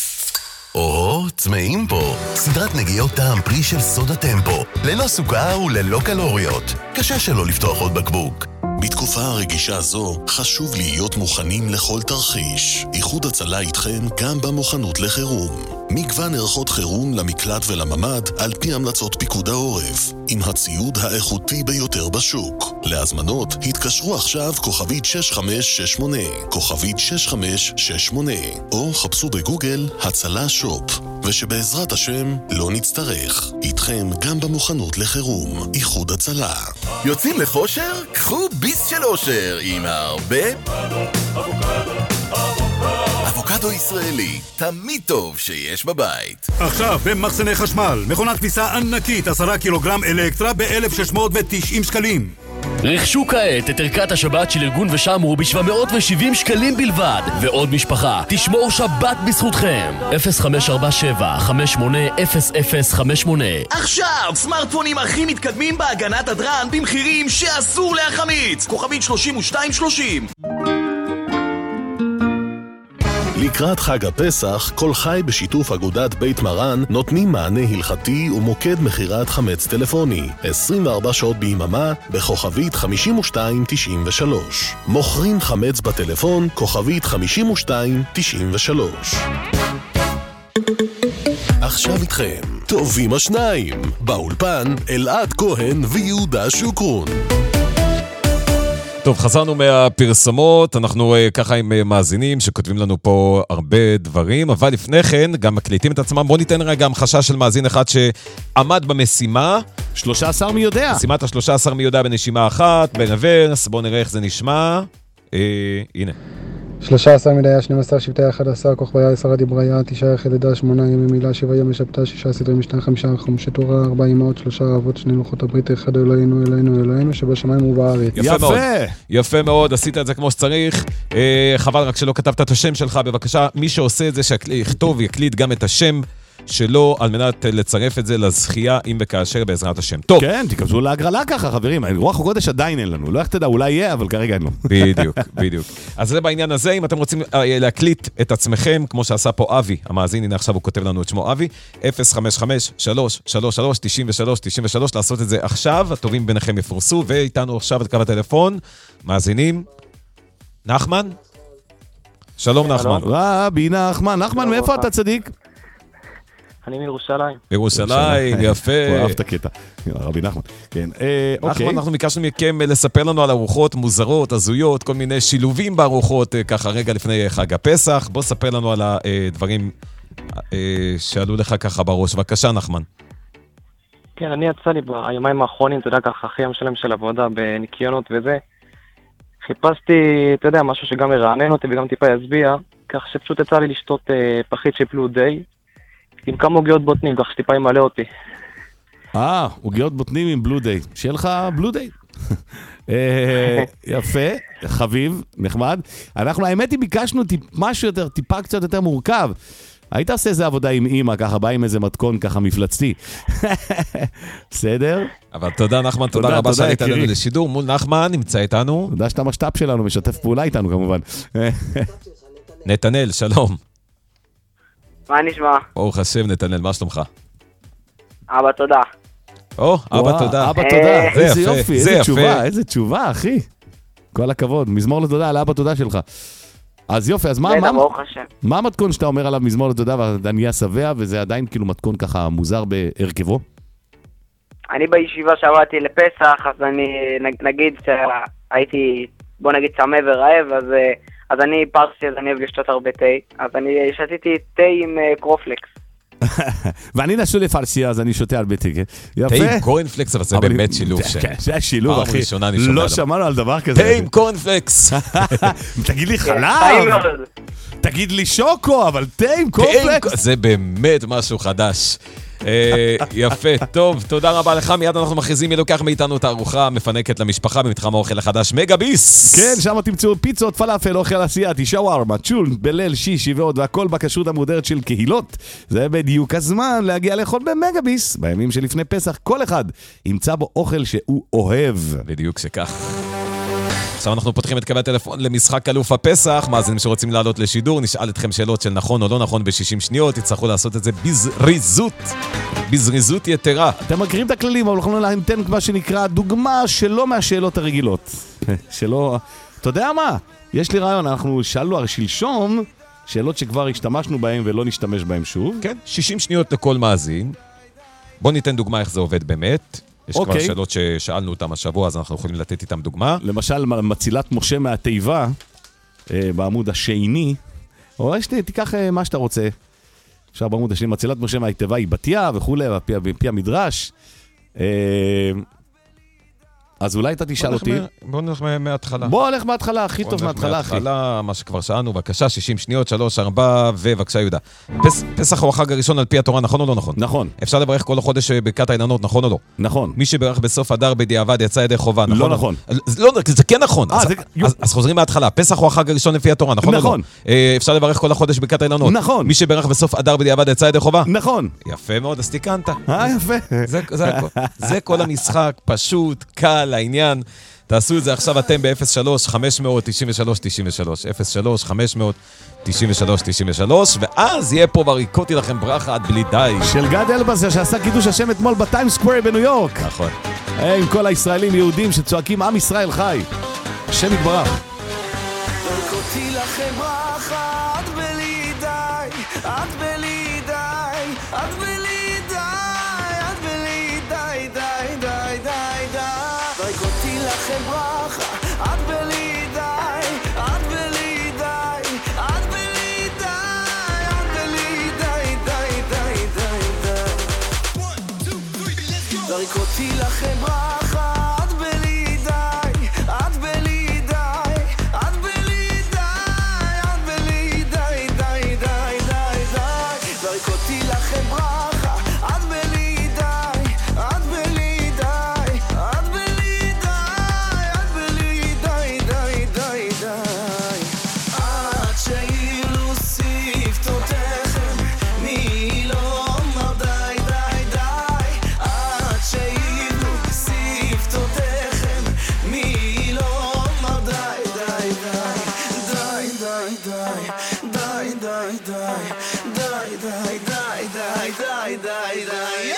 צמאים פה. סדרת נגיעות טעם פרי של סודה טמפו. ללא סוכר וללא קלוריות. קשה שלא לפתוח עוד בקבוק. בתקופה הרגישה זו חשוב להיות מוכנים לכל תרחיש. איחוד הצלה איתכם גם במוכנות לחירום. מגוון ערכות חירום למקלט ולממד על פי המלצות פיקוד העורף, עם הציוד האיכותי ביותר בשוק. להזמנות התקשרו עכשיו כוכבית 6568, כוכבית 6568, או חפשו בגוגל הצלה שופ, ושבעזרת השם לא נצטרך. איתכם גם במוכנות לחירום. איחוד הצלה. יוצאים לחושר? קחו ביס של אושר עם הרבה אבוקדו ישראלי, תמיד טוב שיש בבית. עכשיו במחסני חשמל, מכונת כביסה ענקית 10 קילוגרם אלקטרה ב-1,690 שקלים. רכשו כעת את ערכת השבת של ארגון ושמרו ב-770 שקלים בלבד. ועוד משפחה, תשמור שבת בזכותכם. 0547-580058. עכשיו, סמארטפונים הכי מתקדמים בהגנת הדרן במחירים שאסור להחמיץ. כוכבית 3230. לקראת חג הפסח, כל חי בשיתוף אגודת בית מרן נותנים מענה הלכתי ומוקד מחירת חמץ טלפוני 24 שעות ביממה בכוכבית 5293. מוכרים חמץ בטלפון כוכבית 5293. עכשיו איתכם טובים השניים, באולפן אלעד כהן ויהודה שוקרון. טוב, חזרנו מהפרסומות, אנחנו ככה עם מאזינים שכותבים לנו פה הרבה דברים, אבל לפני כן גם מקליטים את עצמם. בואו ניתן רגע המחשה של מאזין אחד שעמד במשימה. 13 מי יודע. משימת ה-13 מי יודע בנשימה אחת, בנברס, בואו נראה איך זה נשמע. הנה. 13 מדיה, 12 שבטי 11, כוכביה 10 דיבריה, 9 יחידה, 8 ימי מילה, 7 ימי שבתה, 6 סדרי משנה, 5 חומשי תורה, 4 אמהות, 3 אבות, 2 לוחות הברית, 1 אלוהינו, אלוהינו, אלוהינו, שבשמיים ובארץ. יפה מאוד. יפה מאוד, עשית את זה כמו שצריך. חבל רק שלא כתבת את השם שלך, בבקשה. מי שעושה את זה, שיכתוב, יקליד גם את השם שלו, על מנת לצרף את זה לזכייה, אם וכאשר בעזרת השם. טוב. כן, תיכנסו להגרלה ככה, חברים. רוח הקודש עדיין אין לנו. לא איך תדע, אולי יהיה, אבל כרגע אין לו. בדיוק, בדיוק. אז זה בעניין הזה, אם אתם רוצים להקליט את עצמכם, כמו שעשה פה אבי, המאזין, הנה עכשיו הוא כותב לנו את שמו אבי, 055-333-93-93, לעשות את זה עכשיו, הטובים ביניכם יפורסו, ואיתנו עכשיו את קו הטלפון, מאזינים, נחמן? שלום נחמן. רבי נחמן. נחמן, מאיפה אתה צדיק? אני מירושלים. ירושלים, יפה. הוא אהב את הקטע. רבי נחמן. כן, נחמן, אנחנו ביקשנו מכם לספר לנו על ארוחות מוזרות, הזויות, כל מיני שילובים בארוחות, ככה רגע לפני חג הפסח. בוא ספר לנו על הדברים שעלו לך ככה בראש. בבקשה, נחמן. כן, אני יצא לי ביומיים האחרונים, אתה יודע, ככה אחרי יום שלם של עבודה בניקיונות וזה. חיפשתי, אתה יודע, משהו שגם ירענן אותי וגם טיפה יסביע, כך שפשוט יצא לי לשתות פחית של בלו דיי. עם כמה עוגיות בוטנים, כך שטיפה ימלא אותי. עוגיות בוטנים עם בלו דיי. שיהיה לך בלו דיי. יפה, חביב, נחמד. אנחנו, האמת היא, ביקשנו משהו יותר, טיפה קצת יותר מורכב. היית עושה איזה עבודה עם אמא, ככה בא עם איזה מתכון ככה מפלצתי. בסדר? אבל תודה נחמן, תודה רבה שהיית לנו לשידור. מול נחמן, נמצא איתנו. תודה שאתה משת"פ שלנו, משתף פעולה איתנו כמובן. נתנאל, שלום. מה נשמע? ברוך השם, נתנאל, מה שלומך? אבא תודה. אבא תודה. אבא תודה, איזה יופי, איזה תשובה, איזה תשובה, אחי. כל הכבוד, מזמור לתודה על אבא תודה שלך. אז יופי, אז מה המתכון שאתה אומר עליו מזמור לתודה ואתה נהיה שבע, וזה עדיין כאילו מתכון ככה מוזר בהרכבו? אני בישיבה שעברתי לפסח, אז אני נגיד שהייתי, בוא נגיד צמא ורעב, אז אני פרסי, אז אני אוהב לשתות הרבה תה, אז אני שתיתי תה עם קורנפלקס. ואני נשוי לפרסיה, אז אני שותה הרבה תה, יפה. תה עם קורנפלקס, אבל זה באמת שילוב שם. זה השילוב, אחי. לא שמענו על דבר כזה. תה עם קורנפלקס. תגיד לי חלב. תגיד לי שוקו, אבל תה עם קורנפלקס. זה באמת משהו חדש. יפה, טוב, תודה רבה לך. מיד אנחנו מכריזים, ילוקח מאיתנו את הארוחה המפנקת למשפחה במתחם האוכל החדש מגביס. כן, שם תמצאו פיצות, פלאפל, אוכל אסיאתי, שווארמה, צ'ול, בליל, שישי ועוד, והכל בכשרות המודרת של קהילות. זה בדיוק הזמן להגיע לאכול במגביס. בימים שלפני פסח כל אחד ימצא בו אוכל שהוא אוהב. בדיוק שכך. עכשיו אנחנו פותחים את קווי הטלפון למשחק אלוף הפסח. מאזינים שרוצים לעלות לשידור, נשאל אתכם שאלות של נכון או לא נכון ב-60 שניות, תצטרכו לעשות את זה בזריזות יתרה. אתם מכירים את הכללים, אבל אנחנו ניתן מה שנקרא דוגמה שלא מהשאלות הרגילות. שלא... אתה יודע מה? יש לי רעיון, אנחנו שאלנו הרי שלשום שאלות שכבר השתמשנו בהן ולא נשתמש בהן שוב. כן, 60 שניות לכל מאזין. בוא ניתן דוגמה איך זה עובד באמת. יש כבר שאלות ששאלנו אותם השבוע, אז אנחנו יכולים לתת איתם דוגמה. למשל, מצילת משה מהתיבה, בעמוד השני, או תיקח מה שאתה רוצה. אפשר בעמוד השני, מצילת משה מהתיבה היא בתיה וכו', בפי המדרש. אז אולי אתה תשאל אותי. בוא נלך מההתחלה. בוא נלך מההתחלה, הכי טוב מההתחלה, אחי. מההתחלה, מה שכבר שאלנו, בבקשה, 60 שניות, 3, 4, ובבקשה יהודה. פסח הוא החג הראשון על פי התורה, נכון או לא נכון? נכון. אפשר לברך כל החודש ברכת האילנות, נכון או לא? נכון. מי שברך בסוף אדר בדיעבד יצא ידי חובה, נכון? לא נכון. לא, זה כן נכון. אז חוזרים מההתחלה. פסח הוא החג הראשון לפי התורה, נכון או לא? נכון. אפשר לברך כל החודש ברכת האילנות. נכון. מי שברך בסוף אדר בדיעבד יצא ידי חובה? נכון. יפה מאוד, אז תיקנת. יפה. זה כל המשחק, פשוט, קל, לעניין. תעשו את זה עכשיו אתם ב-03-593-93, 03-593-93, ואז יהיה פה בריקותי לכם ברכה עד בלי די. של גד אלבז שעשה קידוש השם אתמול בטיים סקוואר בניו יורק. נכון. עם כל הישראלים יהודים שצועקים עם ישראל חי. השם יתברך. בריקותי לכם ברכה עד בלי די, עד בלי די, עד בלי די, עד בלי די, די, די, די, די. בריקותי לכם ברכה עד בלי די, עד בלי די, עד בלי די, עד בלי די, די, די, די, די. בריקותי לכם ברכה עד בלי די, עד בלי די, עד בלי די, עד בלי די, די, די, די, די. בריקותי לכם ברכה עד בלי די, עד בלי די, עד בלי די, עד בלי די, די, די, די. עד שיבלו שפתותיכם, מי לא אמר די, די, די. עד שיבלו שפתותיכם, מי לא אמר די, די, די. די, די, די, די, די, די, די, די, די, די, די, די, די.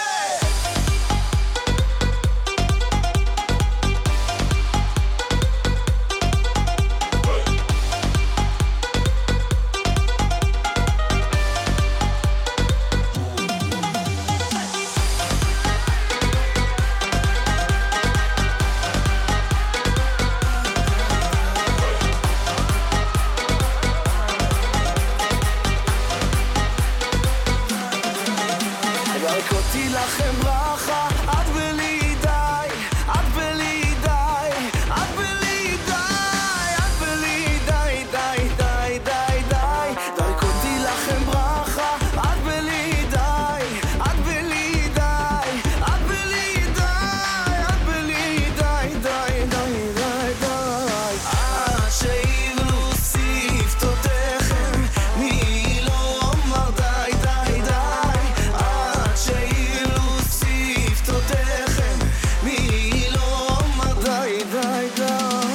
בריקותי לכם ברכה עד בלי די, עד בלי די, עד בלי די, עד בלי די, די, די, די, די. בריקותי לכם ברכה עד בלי די, עד בלי די, עד בלי די, עד בלי די, די, די, די, די. עד שיבלו שפתותיכם, מי לא אמר די, די, די. עד שיבלו שפתותיכם, מי לא אמר די, די, די.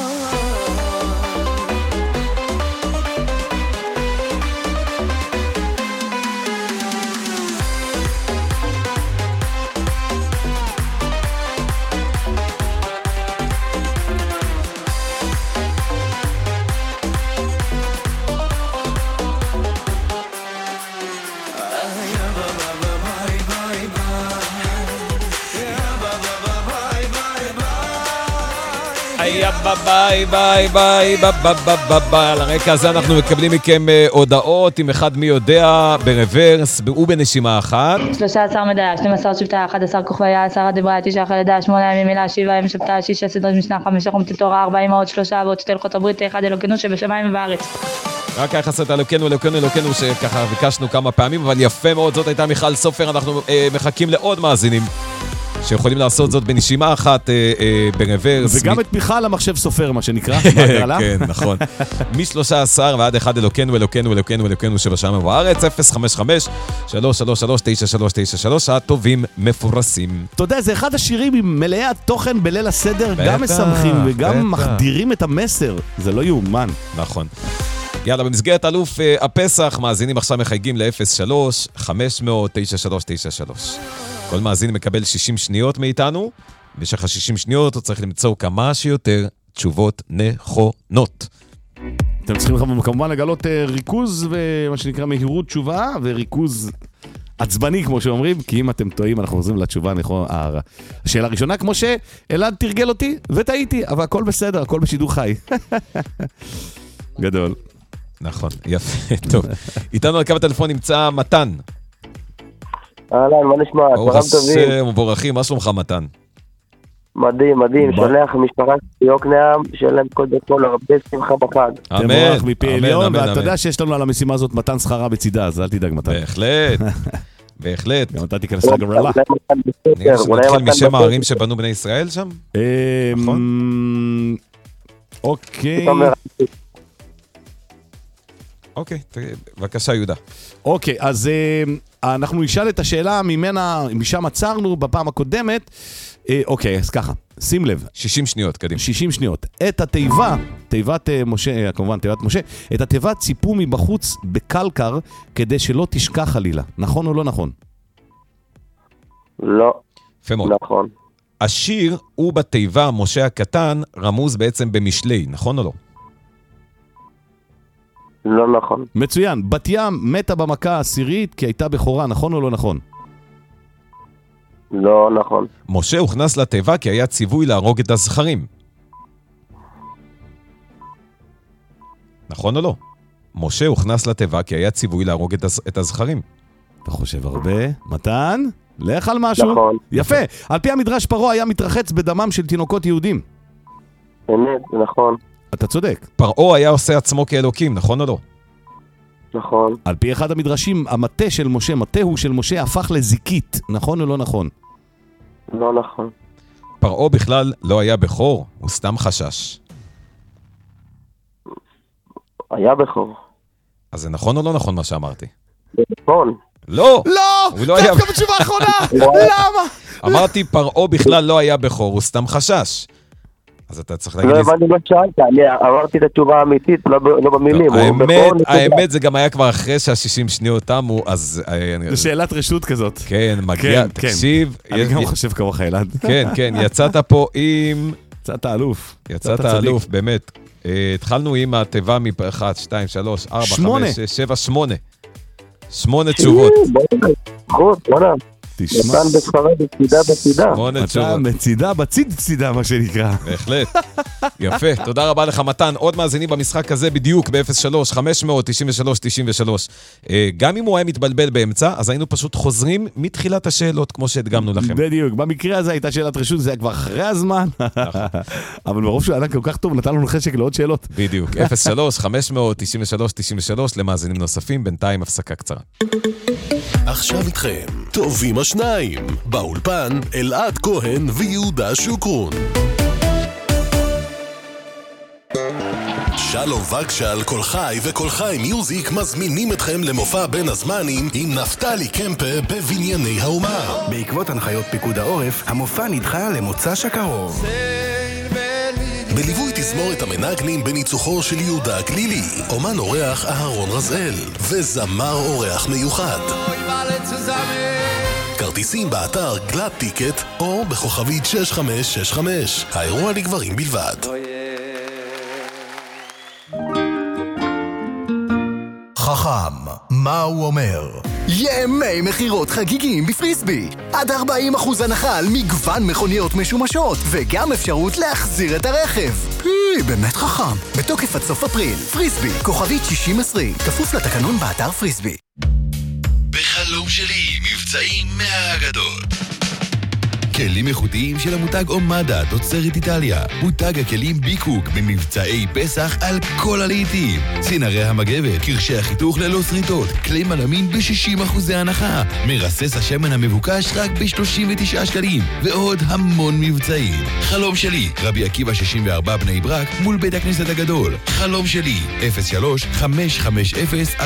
ביי ביי ביי ביי. על הרקע הזה אנחנו מקבלים מכם הודעות, עם אחד מי יודע, ברוורס ובנשימה אחת. 13 מדעי, 12 שבטה, 11 כוכביה, 10 דברי, 9 חלדה, 8 ימים מילה, 7 ימים שבטה, 6 סדרי משנה, 5 חומת תורה, 4 אמהות, 3 אבות, 2 לוחות הברית, 1 אלוקינו שבשמיים ובארץ. רק היה חסר את אלוקינו, אלוקינו, אלוקינו, שככה ביקשנו כמה פעמים, אבל יפה מאוד, זאת הייתה מיכל סופר. אנחנו מחכים לעוד מאזינים שיכולים לעשות זאת בנשימה אחת ברוורס. וגם את מיכל המחשב סופר, מה שנקרא. כן, נכון. מ-13 ועד 1 אלוקינו, אלוקינו, אלוקינו, אלוקינו שבשמיים ובארץ, 055-333-9393, הטובים מפורסים. אתה יודע, זה אחד השירים עם מלאי התוכן בליל הסדר, גם משמחים וגם מחדירים את המסר. זה לא יאומן. נכון. יאללה, במסגרת אלוף הפסח, מאזינים עכשיו מחייגים ל-03-500-9393. כל מאזין מקבל 60 שניות מאיתנו. במשך ה-60 שניות הוא צריך למצוא כמה שיותר תשובות נכונות. אתם צריכים כמובן לגלות ריכוז ומה שנקרא מהירות תשובה וריכוז עצבני כמו שאומרים, כי אם אתם טועים אנחנו חוזרים לתשובה נכונה. השאלה הראשונה כמו שאלעד תרגל אותי וטעיתי, אבל הכל בסדר, הכל בשידור חי. גדול. נכון, יפה, טוב. איתנו על קו הטלפון נמצא מתן. אהלן, מה נשמע? ברוך השם ובורכים, מה שלומך מתן? מדהים, מדהים, שולח משפחה יוקנעם, שאין להם כל בכל הרבה שמחה בחג. תבורך מפי עליון, ואתה יודע שיש לנו על המשימה הזאת מתן שכרה בצידה, אז אל תדאג מתן. בהחלט, בהחלט. גם אתה תיכנס לגרלה. נראה שמתחיל משם הערים שבנו בני ישראל שם? נכון? אוקיי. אוקיי, בבקשה יהודה. אוקיי, אז אנחנו נשאל את השאלה משם עצרנו בפעם הקודמת. אוקיי, אז ככה, שים לב. 60 שניות, קדימה. 60 שניות. את התיבה, תיבת משה, כמובן תיבת משה, את התיבה ציפו מבחוץ בקלקר כדי שלא תשכח חלילה. נכון או לא נכון? לא. יפה מאוד. נכון. השיר הוא בתיבה משה הקטן רמוז בעצם במשלי, נכון או לא? לא נכון. מצוין. בת ים מתה במכה העשירית כי הייתה בכורה, נכון או לא נכון? לא נכון. משה הוכנס לתיבה כי היה ציווי להרוג את הזכרים. נכון או לא? משה הוכנס לתיבה כי היה ציווי להרוג את הזכרים. אתה חושב הרבה? מתן? לך על משהו. נכון. יפה. על פי המדרש פרעה היה מתרחץ בדמם של תינוקות יהודים. אמת, נכון. אתה צודק. פרעה היה עושה עצמו כאלוקים, נכון או לא? נכון. על פי אחד המדרשים, המטה של משה, מטהו של משה הפך לזיקית, נכון או לא נכון? לא נכון. פרעה בכלל לא היה בכור, הוא סתם חשש. היה בכור. אז זה נכון או לא נכון מה שאמרתי? נכון. לא! לא! הוא לא היה... דווקא בתשובה האחרונה! למה? אמרתי פרעה בכלל לא היה בכור, הוא סתם חשש. אז אתה צריך להגיד לי... לא הבנתי מה שאלת, אני אמרתי את התשובה האמיתית, לא במילים. האמת זה גם היה כבר אחרי שה-60 שניות תמו, אז... זו שאלת רשות כזאת. כן, מגיע, תקשיב. אני גם חושב כמוך אלעד. כן, כן, יצאת פה עם... יצאת אלוף. יצאת אלוף, באמת. התחלנו עם התיבה מ-1, 2, 3, 4, 5, 6, 7, 8. 8 תשובות. בוא'נה. תשמע. מתן בספרד בצידה בצידה. אתה מצידה בצידה מה שנקרא. בהחלט. יפה. תודה רבה לך מתן. עוד מאזינים במשחק הזה בדיוק ב-03-500-93-93. גם אם הוא היה מתבלבל באמצע, אז היינו פשוט חוזרים מתחילת השאלות כמו שהדגמנו לכם. בדיוק. במקרה הזה הייתה שאלת רשות, זה היה כבר אחרי הזמן. אבל ברוב שהוא היה כל כך טוב, נתן לנו חשק לעוד שאלות. בדיוק. 03-500-93-93 למאזינים נוספים. בינתיים הפסקה קצרה. עכשיו איתכם, טובים השניים, באולפן אלעד כהן ויהודה שוקרון. שלום וגשל, כל חי וכל חי מיוזיק מזמינים אתכם למופע בין הזמנים עם נפתלי קמפה בבנייני האומה. בעקבות הנחיות פיקוד העורף, המופע נדחה למוצ"ש הקרוב. בליווי תזמורת המנגנים בניצוחו של יהודה גלילי, אומן אורח אהרון רזאל וזמר אורח מיוחד. כרטיסים באתר גלאד טיקט או בכוכבית 6565. האירוע לגברים בלבד. חכם, מה הוא אומר? ימי מחירות חגיגים בפריסבי. עד 40% הנחה על מגוון מכוניות משומשות, וגם אפשרות להחזיר את הרכב. באמת חכם. בתוקף עד סוף אפריל. פריסבי, כוכבית 6020. כפוף לתקנון באתר פריסבי. בחלום שלי, מבצעים מהאגדות. כלים איכותיים של המותג אומדה, תוצרת איטליה. מותג הכלים ביקוק במבצעי פסח על כל הלעיתים. צינרי המגבת, קרשי החיתוך ללא שריטות, כלי מלמין ב-60% הנחה. מרסס השמן המבוקש רק ב-39 שקלים. ועוד המון מבצעים. חלום שלי, רבי עקיבא 64 בני ברק מול בית הכנסת הגדול. חלום שלי, 03-550-4545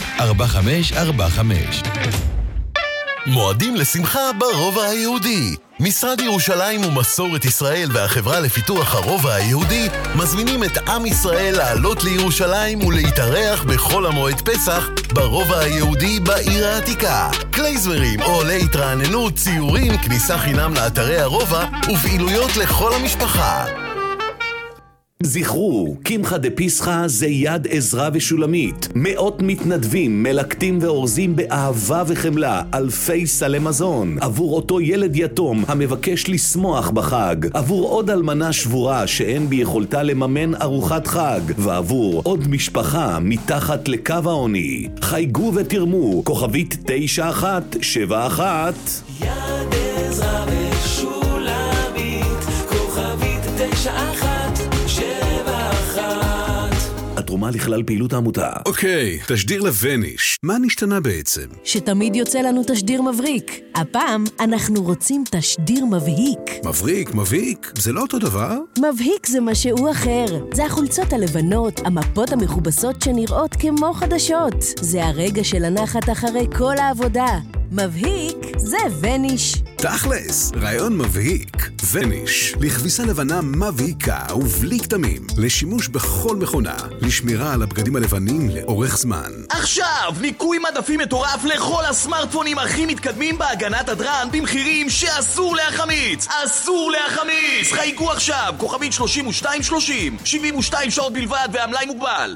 03-550-4545. מועדים לשמחה ברובע היהודי. משרד ירושלים ומסורת ישראל והחברה לפיתוח הרובע היהודי מזמינים את עם ישראל לעלות לירושלים ולהתארח בחול המועד פסח ברובע היהודי בעיר העתיקה. קלייזמרים או עולי התרעננות, ציורים, כניסה חינם לאתרי הרובע ופעילויות לכל המשפחה. זכרו, קמחא דפסחא זה יד עזרא ושולמית. מאות מתנדבים, מלקטים ואורזים באהבה וחמלה אלפי סלי מזון עבור אותו ילד יתום המבקש לשמוח בחג, עבור עוד אלמנה שבורה שאין ביכולתה לממן ארוחת חג, ועבור עוד משפחה מתחת לקו העוני. חייגו ותרמו, כוכבית 9171. יד עזרא ושולמית, כוכבית 9171. התרומה לכלל פעילות העמותה. אוקיי, תשדיר לווניש. מה נשתנה בעצם? שתמיד יוצא לנו תשדיר מבריק. הפעם אנחנו רוצים תשדיר מבהיק. מבריק? זה לא אותו דבר? מבהיק זה משהו אחר. זה החולצות הלבנות, המפות המכובסות שנראות כמו חדשות. זה הרגע של הנחת אחרי כל העבודה. מבהיק זה וניש. תכלס, רעיון מבהיק. וניש, לכביסה לבנה מבהיקה ובלי כתמים, לשימוש בכל מכונה, לשמירה על הבגדים הלבנים לאורך זמן. עכשיו, ניקוי מדפים מטורף לכל הסמארטפונים הכי מתקדמים בהגנת הדרן במחירים שאסור להחמיץ. אסור להחמיץ! חייגו עכשיו, כוכבית 3230, 72 שעות בלבד והמלאי מוגבל.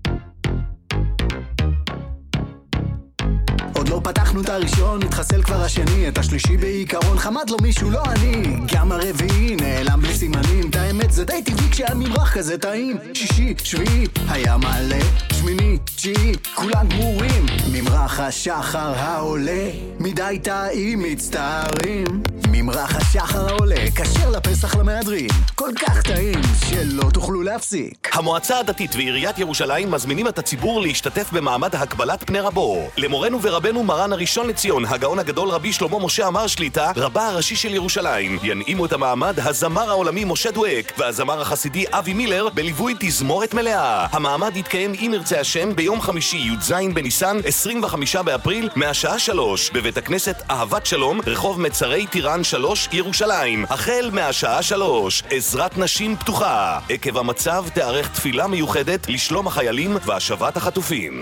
עוד לא פתחנו את הראשון, התחסל כבר השני, את השלישי בעיקרון חמד לו מישהו לא אני, גם הרביעי נעלם בלי סימנים, את האמת זה די טבעי כשהממרח כזה טעים. שישי, שביעי, היה מלא, שמיני, תשיעי, כולם גמורים, ממרח השחר העולה, מדי טעים מצטערים, ממרח השחר העולה, כשר לפסח למהדרין, כל כך טעים שלא תוכלו להפסיק. המועצה הדתית ועיריית ירושלים מזמינים את הציבור להשתתף במעמד הקבלת פני רבו. למורנו ורבנו מרן הראשון לציון, הגאון הגדול רבי שלמה משה עמאר שליטה, רבה הראשי של ירושלים. ינעימו את המעמד הזמר העולמי משה דואק והזמר החסידי אבי מילר בליווי תזמורת מלאה. המעמד יתקיים אם ירצה השם ביום חמישי י"ז בניסן 25 באפריל מהשעה 3 בבית הכנסת אהבת שלום, רחוב מצרי טירן 3 ירושלים, החל מהשעה 3. עזרת נשים פתוחה. עקב המצב תארך תפילה מיוחדת לשלום החיילים והשבת החטופים.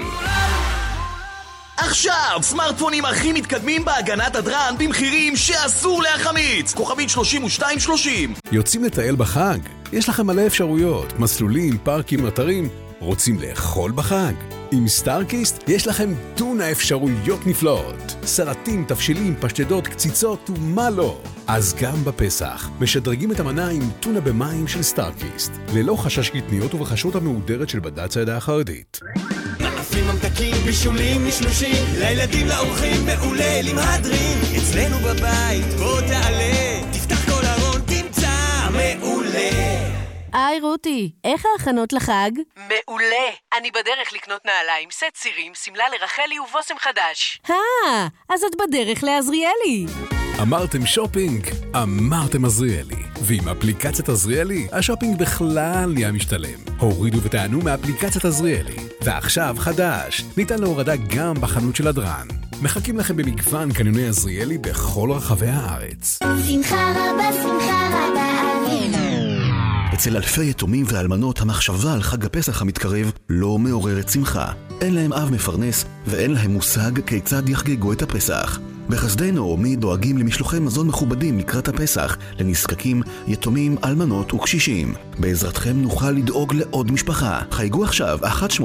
עכשיו, סמארטפונים הכי מתקדמים בהגנת הדרן במחירים שאסור להחמיץ. כוכבית 3230. יוצאים לטייל בחג? יש לכם מלא אפשרויות, מסלולים, פארקים, אתרים. רוצים לאכול בחג? עם סטארקיסט יש לכם טונה אפשרויות נפלאות. סלטים, תבשילים, פשטדות, קציצות ומה לא. אז גם בפסח משדרגים את המנה עם טונה במים של סטארקיסט, ללא חשש קטניות ובחשות המהודרת של בד"ץ העדה החרדית. עפים ממתקים, בישולים, נשלושים, לילדים לאורחים מעולה למהדרין. אצלנו בבית, בוא תעלה, תפתח כל ארון, תמצא מעולה. היי רותי, איך ההכנות לחג? מעולה, אני בדרך לקנות נעליים, סט צירים, סמלה לרחלי ובוסם חדש. אז את בדרך לעזריאלי. אמרתם שופינג, אמרתם עזריאלי. ועם אפליקציית עזריאלי, השופינג בכלל נהיה משתלם. הורידו וטענו מאפליקציית עזריאלי. ועכשיו חדש, ניתן להורדה גם בחנות של הדרן. מחכים לכם במגוון קניוני עזריאלי בכל רחבי הארץ. שמחה רבה, שמחה רבה אביב. אצל אלפי יתומים ואלמנות המחשבה על חג הפסח המתקרב לא מעוררת שמחה. אין להם אב מפרנס ואין להם מושג כיצד יחגגו את הפסח. בחסדי נעמי דואגים למשלוחי מזון מכובדים לקראת הפסח לנזקקים, יתומים, אלמנות וקשישים. בעזרתכם נוכל לדאוג לעוד משפחה. חייגו עכשיו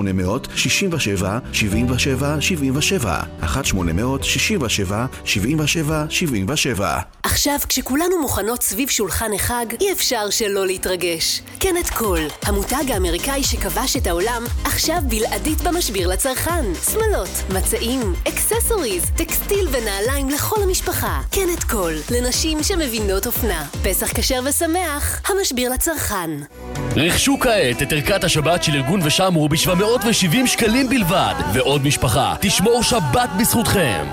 1-800-67-77-77 1-800-67-77-77. עכשיו כשכולנו מוכנות סביב שולחן החג, אי אפשר שלא להתרגש. כן את כל, המותג האמריקאי שכבש את העולם, עכשיו בלעדית במשביר לצרכן. שמלות, מצעים, אקססוריז, טקסטיל ונעליים לכל המשפחה. כן את כל, לנשים שמבינות אופנה. פסח כשר ושמח, המשביר לצרכן. רכשו כעת את ערכת השבת של ארגון ושמרו ב-770 שקלים בלבד, ועוד משפחה תשמור שבת בזכותכם.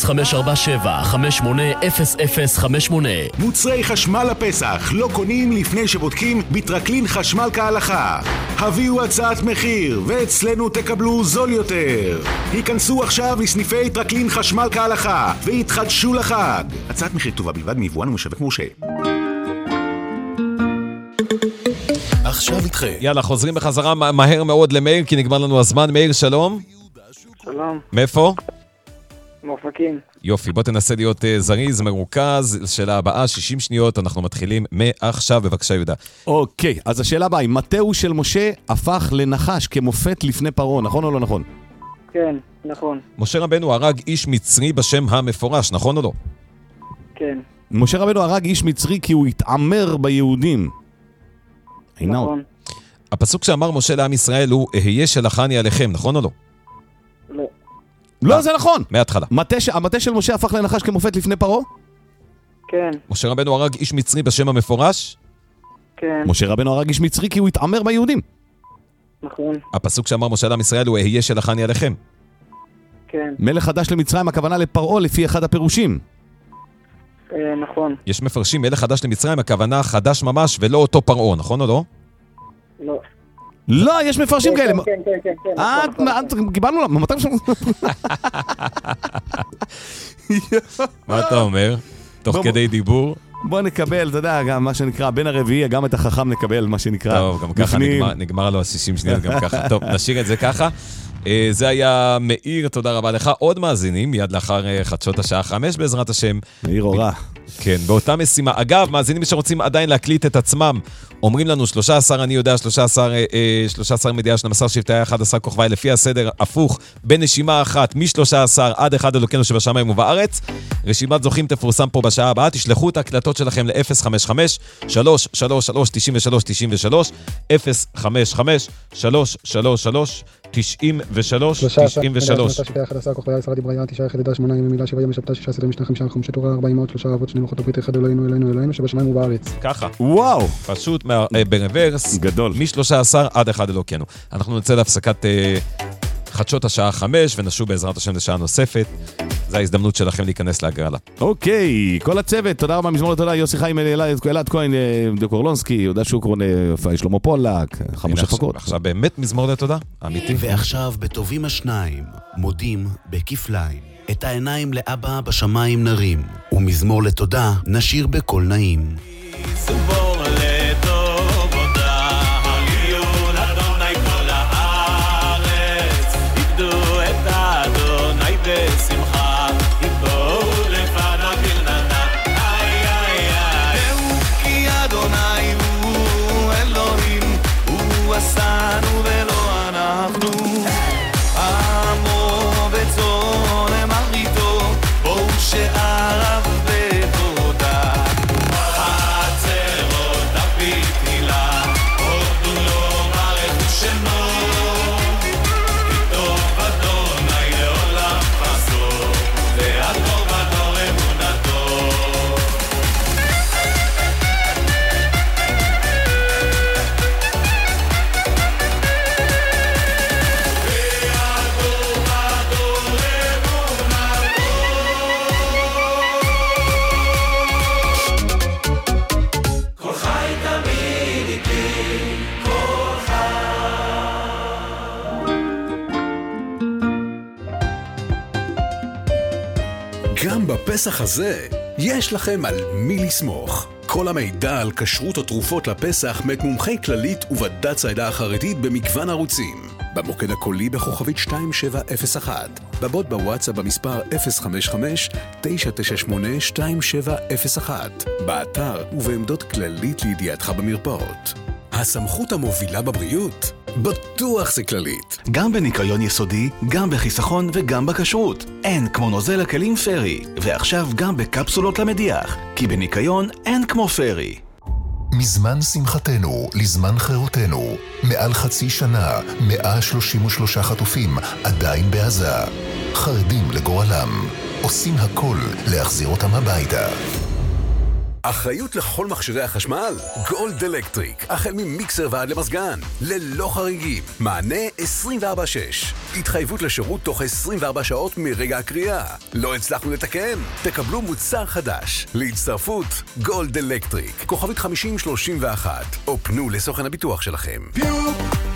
0547-580058. מוצרי חשמל הפסח לא קונים לפני שבודקים בטרקלין חשמל כהלכה. הביאו הצעת מחיר, ואצלנו תקבלו זול יותר. היכנסו עכשיו לסניפי טרקלין חשמל כהלכה, והתחדשו לחג. הצעת מחיר כתובה בלבד מיבואן ומשווק מורשה. עכשיו איתכם. יאללה, חוזרים בחזרה מהר מאוד למאיר, כי נגמר לנו הזמן. מאיר, שלום. שלום. מאיפה? מאופקים. יופי, בוא תנסה להיות זריז, מרוכז. שאלה הבאה, 60 שניות, אנחנו מתחילים מעכשיו. בבקשה, יהודה. אוקיי, אז השאלה הבאה, מטהו של משה הפך לנחש כמופת לפני פרעה, נכון או לא נכון? כן, נכון. משה רבנו הרג איש מצרי בשם המפורש, נכון או לא? כן. משה רבנו הרג איש מצרי כי הוא התעמר ביהודים. נכון. הפסוק שאמר משה לעם ישראל הוא, אהיה שלחני עליכם, נכון או לא? לא. לא, זה נכון. מההתחלה. המטה של משה הפך לנחש כמופת לפני פרעה? כן. משה רבנו הרג איש מצרי בשם המפורש? כן. משה רבנו הרג איש מצרי כי הוא התעמר ביהודים. נכון. הפסוק שאמר משה לעם ישראל הוא, אהיה שלחני עליכם. כן. מלך חדש למצרים, הכוונה לפרעה לפי אחד הפירושים. נכון. יש מפרשים, מלך חדש למצרים, הכוונה חדש ממש ולא אותו פרעה, נכון או לא? לא. לא, יש מפרשים כאלה. כן. קיבלנו לה, מתי שם? מה אתה אומר? תוך כדי דיבור? בוא נקבל, אתה יודע, גם מה שנקרא, בין הרביעי, גם את החכם נקבל, מה שנקרא. טוב, גם ככה נגמר לו 60 שניות, גם ככה. טוב, נשאיר את זה ככה. זה היה מאיר, תודה רבה לך. עוד מאזינים, מיד לאחר חדשות השעה 5 בעזרת השם. מאיר אורה. כן, באותה משימה. אגב, מאזינים שרוצים עדיין להקליט את עצמם, אומרים לנו 13, אני יודע, 13 מדיעה 12 שבטי 11 כוכבי, לפי הסדר הפוך, בנשימה אחת, מ-13 עד 1 אלוקינו שבשמיים ובארץ. רשימת זוכים תפורסם פה בשעה הבאה, תשלחו את ההקלטות שלכם ל-055-333-93-93, 055-333-93-93. ככה. וואו. פשוט ברוורס. גדול. מ-13 עד 1 אלוקינו. אנחנו נצא להפסקת חדשות השעה 5 ונשוב בעזרת השם לשעה נוספת. זו ההזדמנות שלכם להיכנס להגרלה. אוקיי, כל הצוות, תודה רבה, מזמור לתודה, יוסי חיים, אלעד כהן, דקורלונסקי, יהודה שוקרון, שלמה פולק, חמוש הפקות. עכשיו באמת מזמור לתודה, אמיתי. ועכשיו בטובים השניים, מודים בכפליים. את העיניים לאבא בשמיים נרים, ומזמור לתודה נשיר בקול נעים. מזמור לתודה, הגיעו לאדוני כל הארץ, עבדו את אדוני בשמחה, יבואו לפניו ברננה, איי איי איי. דעו כי אדוני הוא אלוהים, הוא עשנו ולא אנחנו, עמו בצאן מרעיתו, בואו שעריו בתודה. גם בפסח הזה יש לכם על מי לסמוך. כל המידע על כשרות או תרופות לפסח מאת מומחי כללית ובד"ץ העדה החרדית במגוון ערוצים. במוקד הקולי בכוכבית 2701. בבוט בוואטסאפ במספר 055-998-2701. באתר ובעמדות כללית לידיעתך במרפאות. הסמכות המובילה בבריאות? בטוח זה כללית. גם בניקיון יסודי, גם בחיסכון וגם בכשרות. אין כמו נוזל הכלים פרי, ועכשיו גם בקפסולות למדיח, כי בניקיון אין כמו פרי. מזמן שמחתנו, לזמן חירותנו. מעל חצי שנה, 133 חטופים עדיין בעזה. חרדים לגורלם. עושים הכל להחזיר אותם הביתה. אחריות לכל מכשירי החשמל? גולד אלקטריק. החל ממיקסר ועד למזגן. ללא חריגים. מענה 24/6. התחייבות לשירות תוך 24 שעות מרגע הקריאה. לא הצלחנו לתקן? תקבלו מוצר חדש. להצטרפות, גולד אלקטריק. כוכבית 5031. או פנו לסוכן הביטוח שלכם.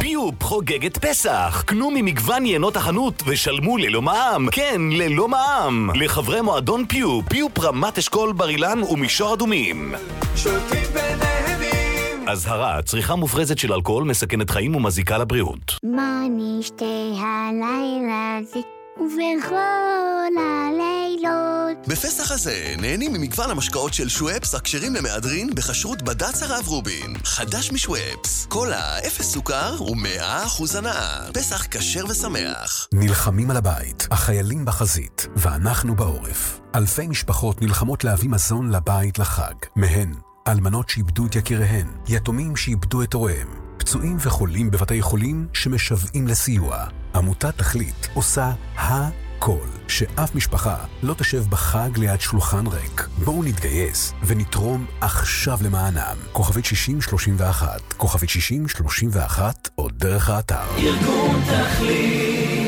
פיופ חוגגת פסח. קנו ממגוון יינות החנות ושלמו ללא מע"מ. כן, ללא מע"מ. לחברי מועדון פיופ, פיופ רמת אשכול בר אילן ומישור אדומים. שותים ונהנים. אזהרה, צריכה מופרזת של אלכוהול מסכנת חיים ומזיקה לבריאות. מה נשתה הלילה הזה ובכל הלילות. בפסח הזה נהנים ממגוון המשקאות של שוואפס הכשרים למהדרין בכשרות בד"ץ הרב רובין. חדש משוואפס, קולה, 0 סוכר ו100% הנאה. פסח כשר ושמח. נלחמים על הבית, החיילים בחזית, ואנחנו בעורף. אלפי משפחות נלחמות להביא מזון לבית לחג. מהן אלמנות שאיבדו את יקיריהן, יתומים שאיבדו את הוריהם, פצועים וחולים בבתי חולים שמשוועים לסיוע. עמותת תכלית עושה הכל, שאף משפחה לא תשב בחג ליד שולחן ריק. בואו נתגייס ונתרום עכשיו למענם. כוכבית 6031, כוכבית 6031, או דרך האתר. ארגון תכלית.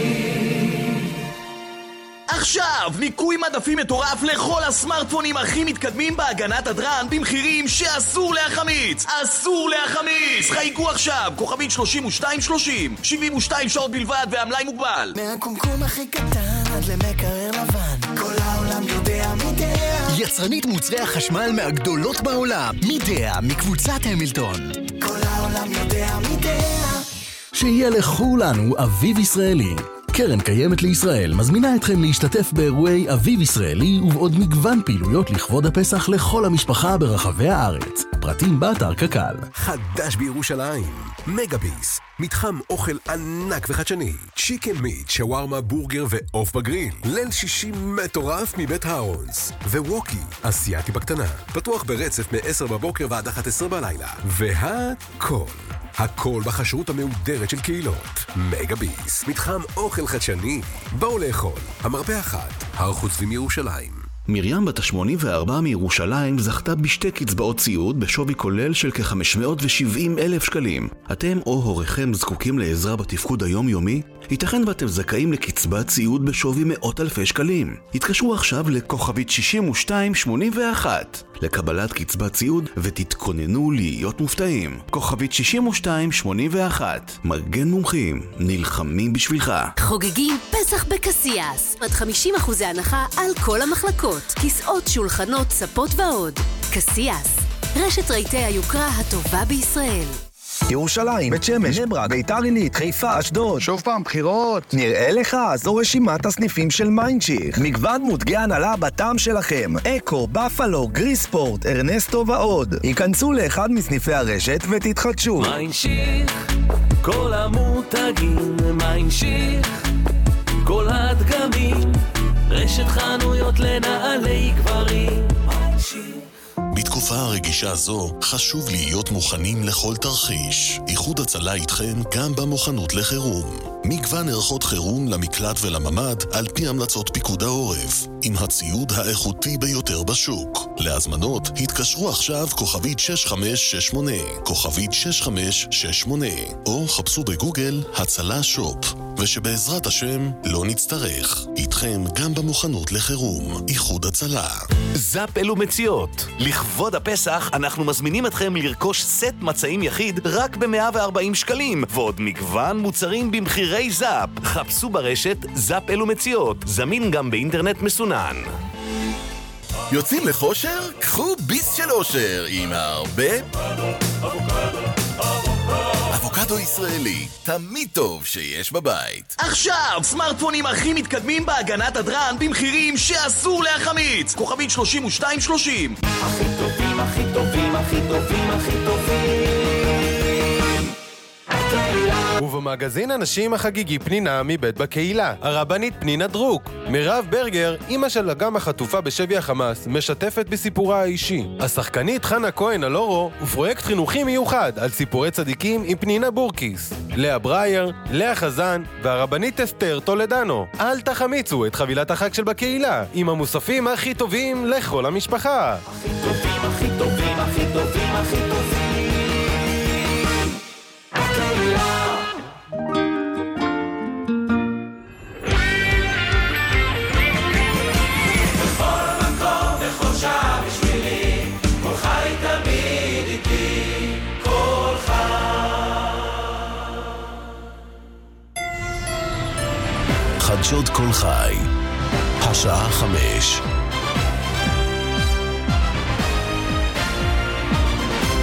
עכשיו, ניקוי מדפים מטורף לכל הסמארטפונים הכי מתקדמים בהגנת הדרן במחירים שאסור להחמיץ. אסור להחמיץ! חייגו עכשיו, כוכבית 3230, 72 שעות בלבד והמלאי מוגבל. מהקומקום הכי קטן עד למקרר לבן, כל העולם יודע מידע. יצרנית מוצרי החשמל מהגדולות בעולם, מידע, מקבוצת המילטון. כל העולם יודע מידע. שיהיה לכולנו אביב ישראלי. קרן קיימת לישראל מזמינה אתכם להשתתף באירועי אביב ישראלי ובעוד מגוון פעילויות לכבוד הפסח לכל המשפחה ברחבי הארץ. פרטים באתר קק"ל. חדש בירושלים, מגביס, מתחם אוכל ענק וחדשני, צ'יקן מיט, שווארמה, בורגר ועוף בגריל, ליל 60 מטורף מבית הארונס, וווקי, אסיאתי בקטנה, פתוח ברצף מ-10 בבוקר ועד 11 בלילה, הכל בכשרות המהודרת של קהילות. מגביס, מתחם אוכל חדשני, בואו לאכול, המרפא אחת, הר חוצבים ירושלים. מרים בת ה-84 מירושלים זכתה בשתי קצבאות ציוד בשווי כולל של כ-570,000 שקלים. אתם או הוריכם זקוקים לעזרה בתפקוד היומיומי? ייתכן ואתם זכאים לקצבת ציוד בשווי מאות אלפי שקלים. התקשרו עכשיו לכוכבית 6281 לקבלת קצבת ציוד ותתכוננו להיות מופתעים. כוכבית 6281, מגן מומחים, נלחמים בשבילך. חוגגים פסח בקסיאס, עד 50% הנחה על כל המחלקות, כיסאות, שולחנות, ספות ועוד. קסיאס, רשת רהיטי היוקרה הטובה בישראל. ירושלים, בית שמש, בני ברק, ביתר עילית, חיפה, אשדוד. שוב פעם, בחירות. נראה לך? זו רשימת הסניפים של מיינדשיך. מגוון מותגי הנהלה בטעם שלכם. אקו, בפלו, גריספורט, ארנסטו ועוד. היכנסו לאחד מסניפי הרשת ותתחדשו. מיינדשיך, כל המותגים. מיינדשיך, כל הדגמים. רשת חנויות לנעלי גברים. מיינדשיך. בתקופה הרגישה זו חשוב להיות מוכנים לכל תרחיש. איחוד הצלה איתכם גם במוכנות לחירום. מגוון ערכות חירום למקלט ולממד על פי המלצות פיקוד העורף, עם הציוד האיכותי ביותר בשוק. להזמנות התקשרו עכשיו כוכבית 6568, כוכבית 6568, או חפשו בגוגל הצלה שופ. ושבעזרת השם לא נצטרך. איתכם גם במוכנות לחירום. איחוד הצלה. זאפ אלו מציאות. לכבוד הפסח אנחנו מזמינים אתכם לרכוש סט מצעים יחיד רק ב-140 שקלים, ועוד מגוון מוצרים במחירי זאפ. חפשו ברשת זאפ אלו מציאות. זמין גם באינטרנט מסונן. יוצאים לחושר? קחו ביס של אושר עם הרבה אבוקדו ישראלי, תמיד טוב שיש בבית. עכשיו, סמארטפונים הכי מתקדמים בהגנת הדרן במחירים שאסור להחמיץ. כוכבית 3230. הכי טובים, הכי טובים, הכי טובים, הכי טובים. ובמגזין הנשים החגיגי פנינה מבית בקהילה, הרבנית פנינה דרוק. מירב ברגר, אמא של אגם החטופה בשבי החמאס, משתפת בסיפורה האישי. השחקנית חנה כהן אלורו ופרויקט חינוכי מיוחד על סיפורי צדיקים עם פנינה בורקיס. לאה ברייר, לאה חזן והרבנית אסתר טולדנו. אל תחמיצו את חבילת החג של בקהילה עם המוספים הכי טובים לכל המשפחה. הכי טובים, הכי טובים, הכי טובים, הכי טובים. חדשות כל חי. השעה 5.